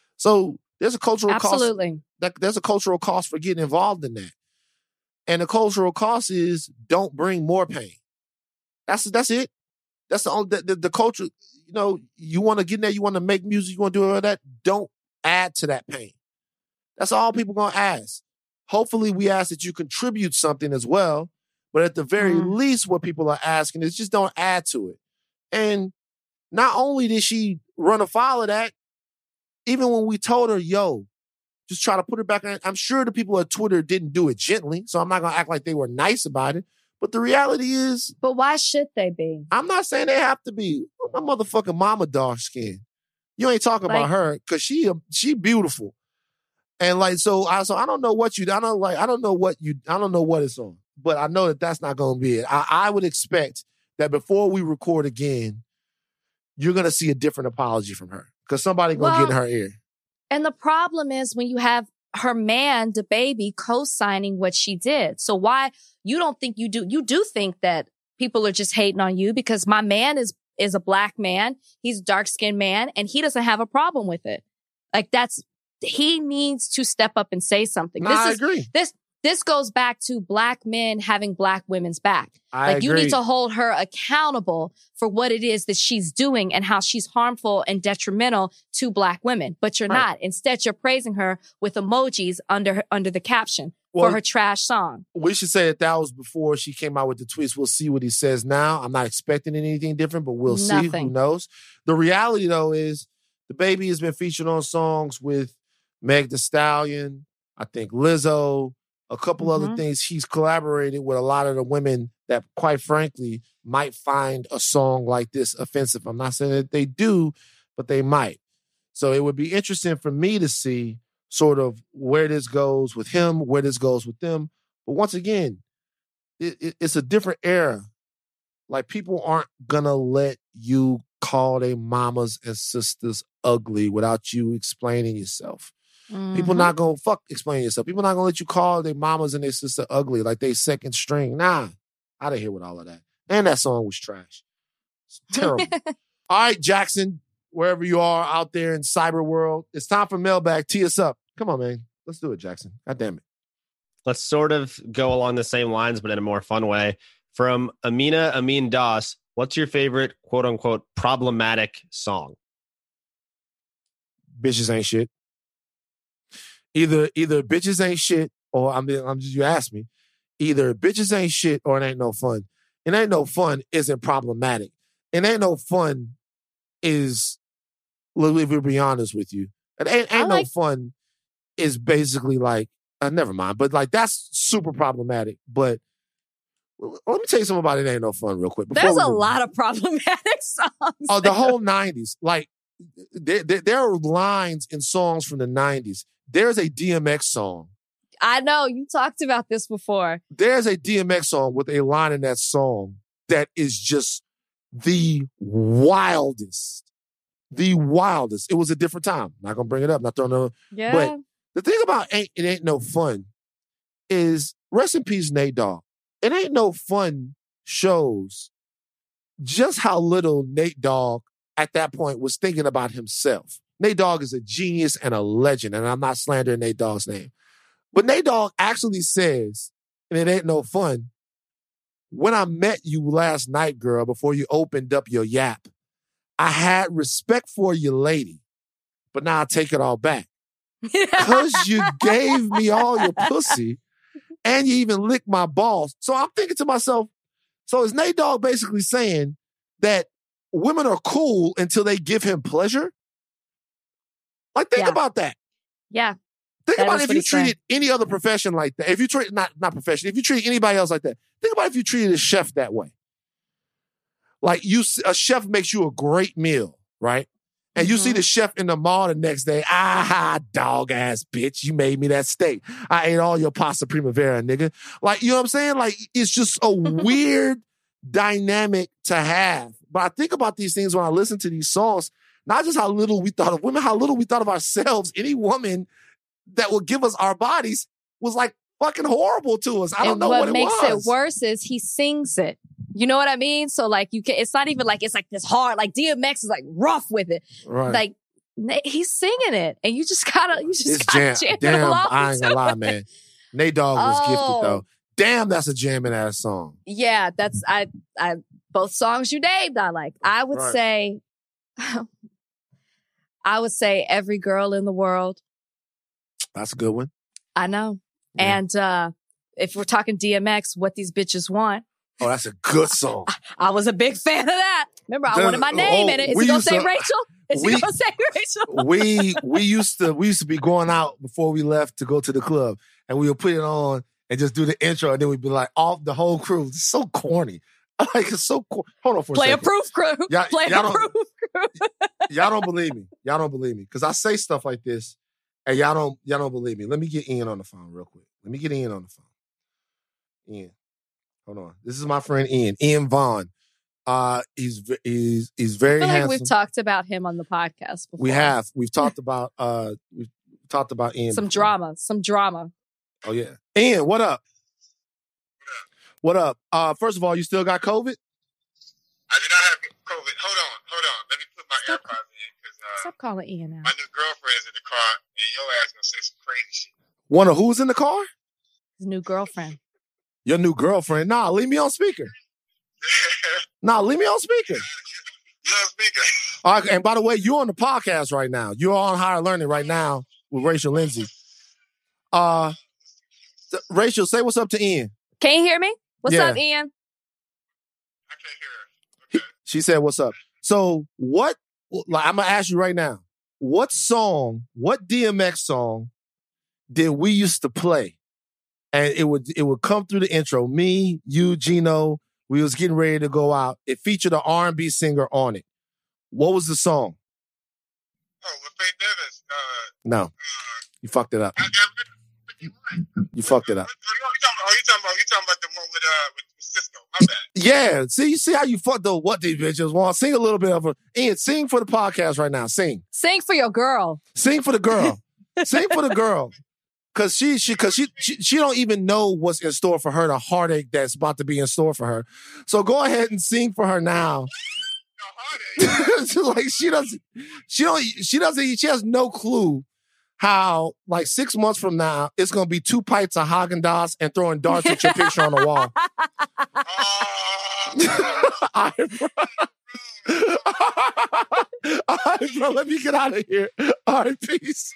So there's a cultural Absolutely. cost. That, there's a cultural cost for getting involved in that. And the cultural cost is don't bring more pain. That's that's it. That's the only, the, the, the culture, you know, you want to get in there, you want to make music, you want to do all that. Don't add to that pain. That's all people going to ask. Hopefully we ask that you contribute something as well. But at the very mm. least, what people are asking is just don't add to it. And not only did she run afoul of that, even when we told her, yo, just try to put it back in. I'm sure the people at Twitter didn't do it gently, so I'm not going to act like they were nice about it. But the reality is... But why should they be? I'm not saying they have to be. My motherfucking mama dark skin. You ain't talking like, about her because she she beautiful. And like, so I so I don't know what you, I don't like, I don't know what you, I don't know what it's on. but I know that that's not going to be it. I, I would expect that before we record again, you're going to see a different apology from her because somebody going to Well, get in her ear. And the problem is when you have her man, the baby, co-signing what she did. So why you don't think you do? You do think that people are just hating on you because my man is is a black man. He's a dark-skinned man, and he doesn't have a problem with it. Like that's he needs to step up and say something. No, this I is, agree. This this goes back to black men having black women's back. I like you agree. need to hold her accountable for what it is that she's doing and how she's harmful and detrimental to black women. But you're Right. not. Instead, you're praising her with emojis under her, under the caption Well, for her trash song. We should say that that was before she came out with the tweets. We'll see what he says now. I'm not expecting anything different, but we'll see. Nothing. Who knows? The reality, though, is the baby has been featured on songs with Meg Thee Stallion, I think Lizzo, a couple other Mhm. things. He's collaborated with a lot of the women that, quite frankly, might find a song like this offensive. I'm not saying that they do, but they might. So it would be interesting for me to see sort of where this goes with him, where this goes with them. But once again, it, it, it's a different era. Like, people aren't gonna let you call their mamas and sisters ugly without you explaining yourself. People Mhm. not gonna fuck explain yourself. People not gonna let you call their mamas and their sister ugly like they second string. Nah, I didn't hear with all of that. And that song was trash. It's terrible. All right, Jackson, wherever you are out there in cyber world, it's time for mailbag. Tee us up. Come on, man. Let's do it, Jackson. God damn it. Let's sort of go along the same lines, but in a more fun way. From Amina Amin Das, what's your favorite quote unquote problematic song? Bitches ain't shit. Either either bitches ain't shit, or I mean, I'm just you asked me. Either bitches ain't shit or it ain't no fun. It ain't no fun isn't problematic. It ain't no fun is, look, if we be honest with you, it ain't, I ain't like- no fun is basically like, uh, never mind, but like that's super problematic. But well, let me tell you something about it ain't no fun real quick. before There's we a move on. lot of problematic songs. Oh, the whole nineties. Like, there, there, there are lines in songs from the nineties. There's a D M X song. I know you talked about this before. There's a D M X song with a line in that song that is just the wildest. The wildest. It was a different time. Not gonna bring it up. Not throwing no. Yeah. But the thing about ain't it ain't no fun is rest in peace, Nate Dogg. It ain't no fun shows just how little Nate Dogg at that point was thinking about himself. Nate Dogg is a genius and a legend, and I'm not slandering Nate Dogg's name. But Nate Dogg actually says, and it ain't no fun, when I met you last night, girl, before you opened up your yap, I had respect for your lady, but now I take it all back. Because you gave me all your pussy and you even licked my balls. So I'm thinking to myself, so is Nate Dogg basically saying that women are cool until they give him pleasure? Like, think Yeah. about that. Yeah. Think That about is if what you he's saying. treated any other profession like that. If you treat, not, not profession, if you treat anybody else like that, think about if you treated a chef that way. Like, you, a chef makes you a great meal, right? And you see Mhm. the chef in the mall the next day, ah, dog ass bitch, you made me that steak. I ate all your pasta primavera, nigga. Like, you know what I'm saying? Like, it's just a weird dynamic to have. But I think about these things when I listen to these songs, not just how little we thought of women, how little we thought of ourselves. Any woman that would give us our bodies was like fucking horrible to us. I don't and know what, what, it makes was. it worse is he sings it. You know what I mean? So like you can, it's not even like it's like this hard. Like D M X is like rough with it. Right. Like na- he's singing it, and you just gotta, you just It's gotta jam. jam Damn, along I ain't gonna to lie, it. man. Nate Dogg was Oh. gifted though. Damn, that's a jamming ass song. Yeah, that's I. I both songs you named. I like. I would Right. say, I would say every girl in the world. That's a good one. I know. Yeah. And uh if we're talking D M X, what these bitches want. Oh, that's a good song. I was a big fan of that. Remember, I The- wanted my name oh, in it. Is we he gonna used say to- Rachel? Is we- he gonna say Rachel? we we used to we used to be going out before we left to go to the club, and we would put it on and just do the intro, and then we'd be like, all the whole crew. It's so corny. Like, it's so corny. Hold on for Play a a second. proof crew. Y'all- Play y'all a don't- proof crew. Y'all don't believe me. Y'all don't believe me because I say stuff like this, and y'all don't y'all don't believe me. Let me get Ian on the phone real quick. Let me get Ian on the phone. Ian, Hold on. This is my friend Ian. Ian Vaughn. Uh, he's he's he's very I feel handsome. like we've talked about him on the podcast before. We have. We've talked about uh we've talked about Ian. Some before. drama. Some drama. Oh yeah. Ian, what up? What up? Uh first of all, you still got COVID? I do not have COVID. Hold on, hold on. Let me put my Stop. AirPods in because uh, Stop calling Ian out. my new girlfriend's in the car and your ass gonna say some crazy shit. One of who's in the car? His new girlfriend. Your new girlfriend. Nah, leave me on speaker. Nah, leave me on speaker. You're speaker. All right, and by the way, you're on the podcast right now. You're on Higher Learning right now with Rachel Lindsay. Uh, th- Rachel, say what's up to Ian. Can you hear me? What's Yeah. up, Ian? I can't hear her. She said, what's up? So what, like, I'm going to ask you right now, what song, what D M X song did we used to play? And it would it would come through the intro. Me, you, Gino, we was getting ready to go out. It featured an R and B singer on it. What was the song? Oh, with Faith Evans. Uh, No, uh, you fucked it up. I got rid of You fucked it up. Oh, you talking about? Oh, you talking about? You talking about the one with uh with, with Cisco? My bad. Yeah, see, you see how you fucked the what these bitches want. Sing a little bit of a Ian, sing for the podcast right now. Sing. Sing for your girl. Sing for the girl. Sing for the girl. Cause she she cause she, she she don't even know what's in store for her, the heartache that's about to be in store for her. So go ahead and sing for her now. No heartache. She's like she doesn't she don't she doesn't she has no clue how like six months from now it's gonna be two pints of Haagen-Dazs and throwing darts at your picture on the wall. Oh, All right, bro. All right, bro, let me get out of here. All right, peace.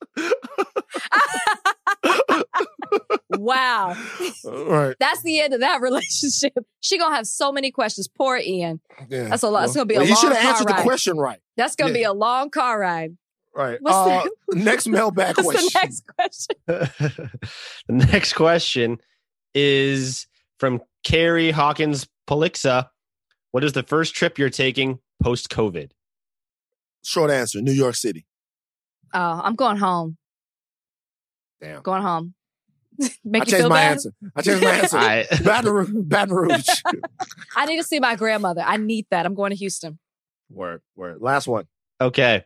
Wow. All right. That's the end of that relationship. She gonna have so many questions. Poor Ian. Yeah. That's a lot. It's gonna be a Well, long he should have car answered ride. the question right. That's gonna Yeah. be a long car ride. Right. What's uh, the- next mailbag What's question. the next question? The next question is from Carrie Hawkins Polixa. What is the first trip you're taking post COVID? Short answer: New York City. Oh, I'm going home. Damn. Going home. Make I you changed feel my bad? answer. I changed my answer. I, Baton Rouge. Baton Rouge. I need to see my grandmother. I need that. I'm going to Houston. Word. Word. Last one. okay.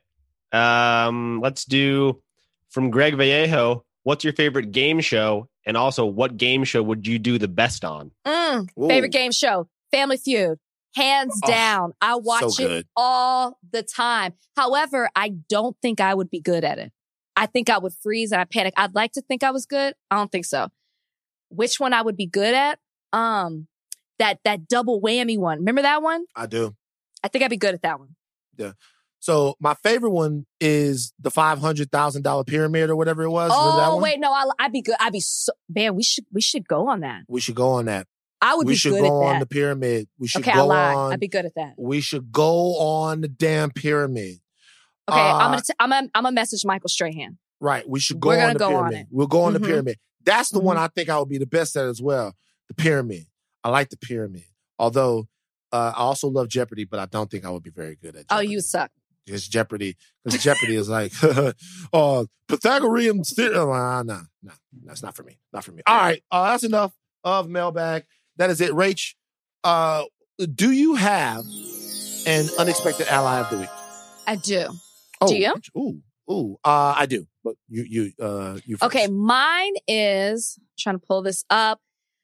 Um, let's do from Greg Vallejo. What's your favorite game show? And also, what game show would you do the best on? Mm, Ooh. favorite game show, Family Feud. Hands Oh, down. I watch so it good. all the time. However, I don't think I would be good at it. I think I would freeze and I panic. I'd like to think I was good. I don't think so. Which one I would be good at? Um, that that double whammy one. Remember that one? I do. I think I'd be good at that one. So my favorite one is the five hundred thousand dollar pyramid or whatever it was. Remember that Oh one? wait, no, I, I'd be good. I'd be so man. We should we should go on that. We should go on that. I would we be should good go at on that. the pyramid. We should Okay, I go lied. on. I'd be good at that. We should go on the damn pyramid. Okay, I'm Uh, gonna t- I'm gonna I'm gonna message Michael Strahan. Right. We should go We're on gonna the go on pyramid. it. We'll go on Mhm. the pyramid. That's the one Mhm. I think I would be the best at as well. The pyramid. I like the pyramid. Although uh, I also love Jeopardy, but I don't think I would be very good at Oh, Jeopardy. you suck. It's Jeopardy. Because Jeopardy is like, uh, Pythagorean theorem. Nah, nah, nah. That's not for me. Not for me. All right. Uh, that's enough of mailbag. That is it. Rach, uh, do you have an unexpected ally of the week? I do. Oh, Do you? Ooh, ooh. Uh, I do. But you, you, uh, you. First. Okay, mine is trying to pull this up.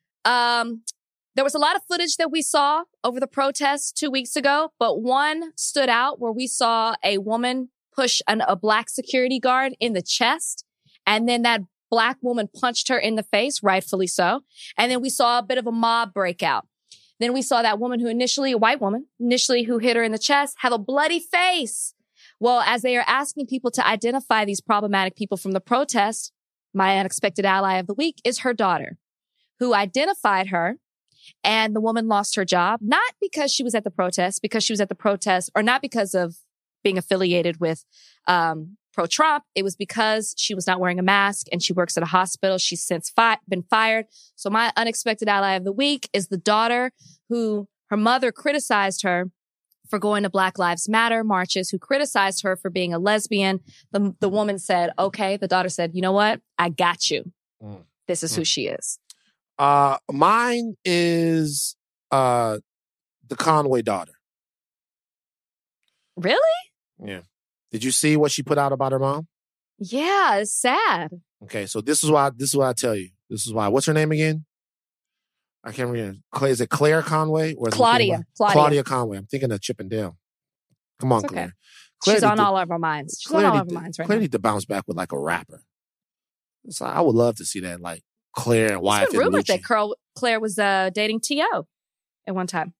Um, there was a lot of footage that we saw over the protests two weeks ago, but one stood out where we saw a woman push an, a black security guard in the chest, and then that black woman punched her in the face, rightfully so. And then we saw a bit of a mob breakout. Then we saw that woman who initially, a white woman, initially who hit her in the chest, have a bloody face. Well, as they are asking people to identify these problematic people from the protest, my unexpected ally of the week is her daughter, who identified her, and the woman lost her job, not because she was at the protest, because she was at the protest, or not because of being affiliated with um, pro-Trump. It was because she was not wearing a mask and she works at a hospital. She's since fi- been fired. So my unexpected ally of the week is the daughter who her mother criticized her for going to Black Lives Matter marches, who criticized her for being a lesbian. The, the woman said, okay. The daughter said, you know what? I got you. Mm. This is Mm. who she is. Uh, mine is uh, the Conway daughter. Really? Yeah. Did you see what she put out about her mom? Yeah, it's sad. Okay, so this is why this is what I tell you. This is why. What's her name again? I can't remember. Is it Claire Conway or is Claudia? Claudia. Claudia Conway. I'm thinking of Chip and Dale. Come on, it's okay. Claire. Claire. She's on to, all of our minds. She's Claire on all of to, our minds right Claire now. need to bounce back with like a rapper. So I would love to see that, like Claire and Wyatt. It's been rumored that Carl, Claire was uh, dating T O at one time.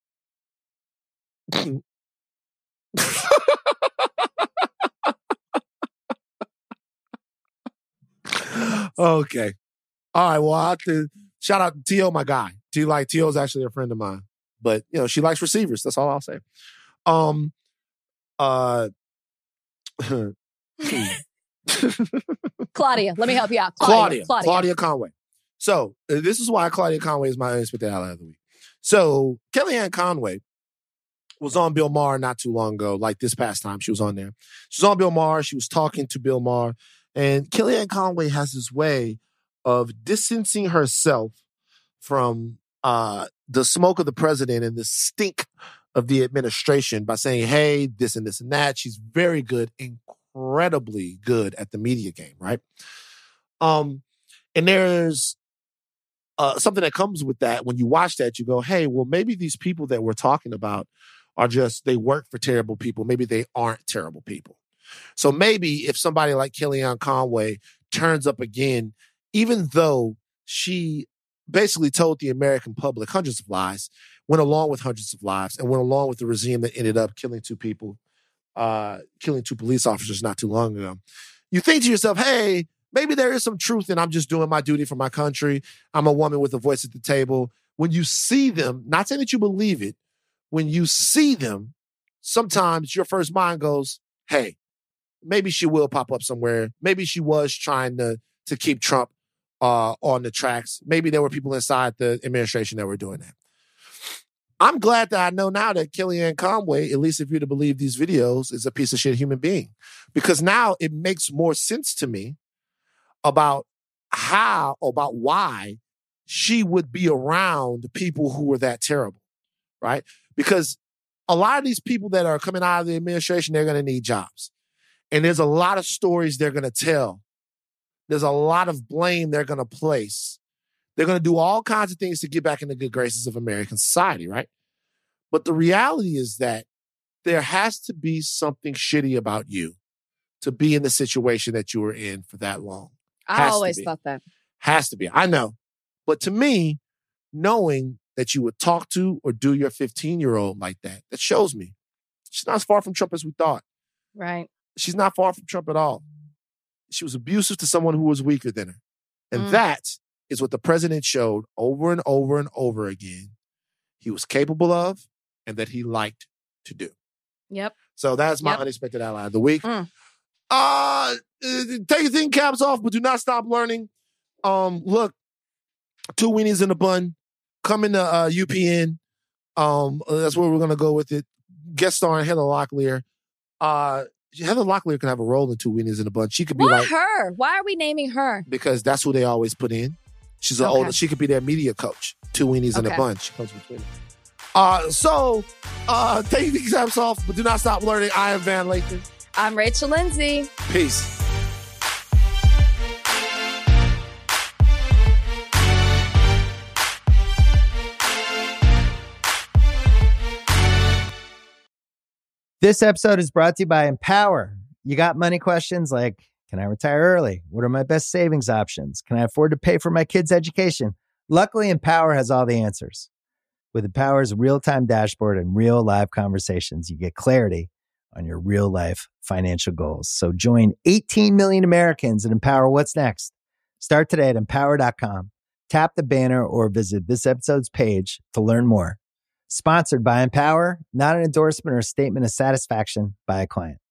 Okay. All right. Well, I have to shout out to T O, my guy. T like T O's actually a friend of mine, but you know she likes receivers. That's all I'll say. Um. Uh. Claudia, let me help you out. Claudia, Claudia, Claudia, Claudia Conway. So uh, this is why Claudia Conway is my unexpected ally of the week. So Kellyanne Conway was on Bill Maher not too long ago, like this past time she was on there. She was on Bill Maher. She was talking to Bill Maher. And Kellyanne Conway has this way of distancing herself from uh, the smoke of the president and the stink of the administration by saying, hey, this and this and that. She's very good, incredibly good at the media game, right? Um, and there's uh, something that comes with that. When you watch that, you go, hey, well, maybe these people that we're talking about are just, they work for terrible people. Maybe they aren't terrible people. So maybe if somebody like Kellyanne Conway turns up again, even though she basically told the American public hundreds of lies, went along with hundreds of lives, and went along with the regime that ended up killing two people, uh, killing two police officers not too long ago, you think to yourself, hey, maybe there is some truth and I'm just doing my duty for my country. I'm a woman with a voice at the table. When you see them, not saying that you believe it, when you see them, sometimes your first mind goes, hey, maybe she will pop up somewhere. Maybe she was trying to, to keep Trump uh, on the tracks. Maybe there were people inside the administration that were doing that. I'm glad that I know now that Kellyanne Conway, at least if you're to believe these videos, is a piece of shit human being. Because now it makes more sense to me about how, about why she would be around people who were that terrible, right? Because a lot of these people that are coming out of the administration, they're going to need jobs. And there's a lot of stories they're going to tell. There's a lot of blame they're going to place. They're going to do all kinds of things to get back in the good graces of American society, right? But the reality is that there has to be something shitty about you to be in the situation that you were in for that long. I Has always to be. thought that. Has to be. I know. But to me, knowing that you would talk to or do your fifteen-year-old like that, that shows me she's not as far from Trump as we thought. Right. She's not far from Trump at all. She was abusive to someone who was weaker than her. And Mm. that is what the president showed over and over and over again he was capable of and that he liked to do. Yep. So that's my Yep. unexpected ally of the week. Mm. Uh, take your thinking caps off, but do not stop learning. Um, look, two weenies in a bun. Come into uh, U P N. Um, that's where we're going to go with it. Guest starring Heather Locklear. Uh, Heather Locklear can have a role in Two Weenies in a Bun. She could be Why like her? Why are we naming her? because that's who they always put in. She's an Okay. older. She could be their media coach. Two Weenies in a Okay. Bun. She comes between them. Uh, so uh, take the exams off, but do not stop learning. I am Van Lathan. I'm Rachel Lindsay. Peace. This episode is brought to you by Empower. You got money questions like, can I retire early? What are my best savings options? Can I afford to pay for my kids' education? Luckily, Empower has all the answers. With Empower's real-time dashboard and real live conversations, you get clarity on your real life financial goals. So join eighteen million Americans and Empower what's next. Start today at empower dot com. Tap the banner or visit this episode's page to learn more. Sponsored by Empower, not an endorsement or a statement of satisfaction by a client.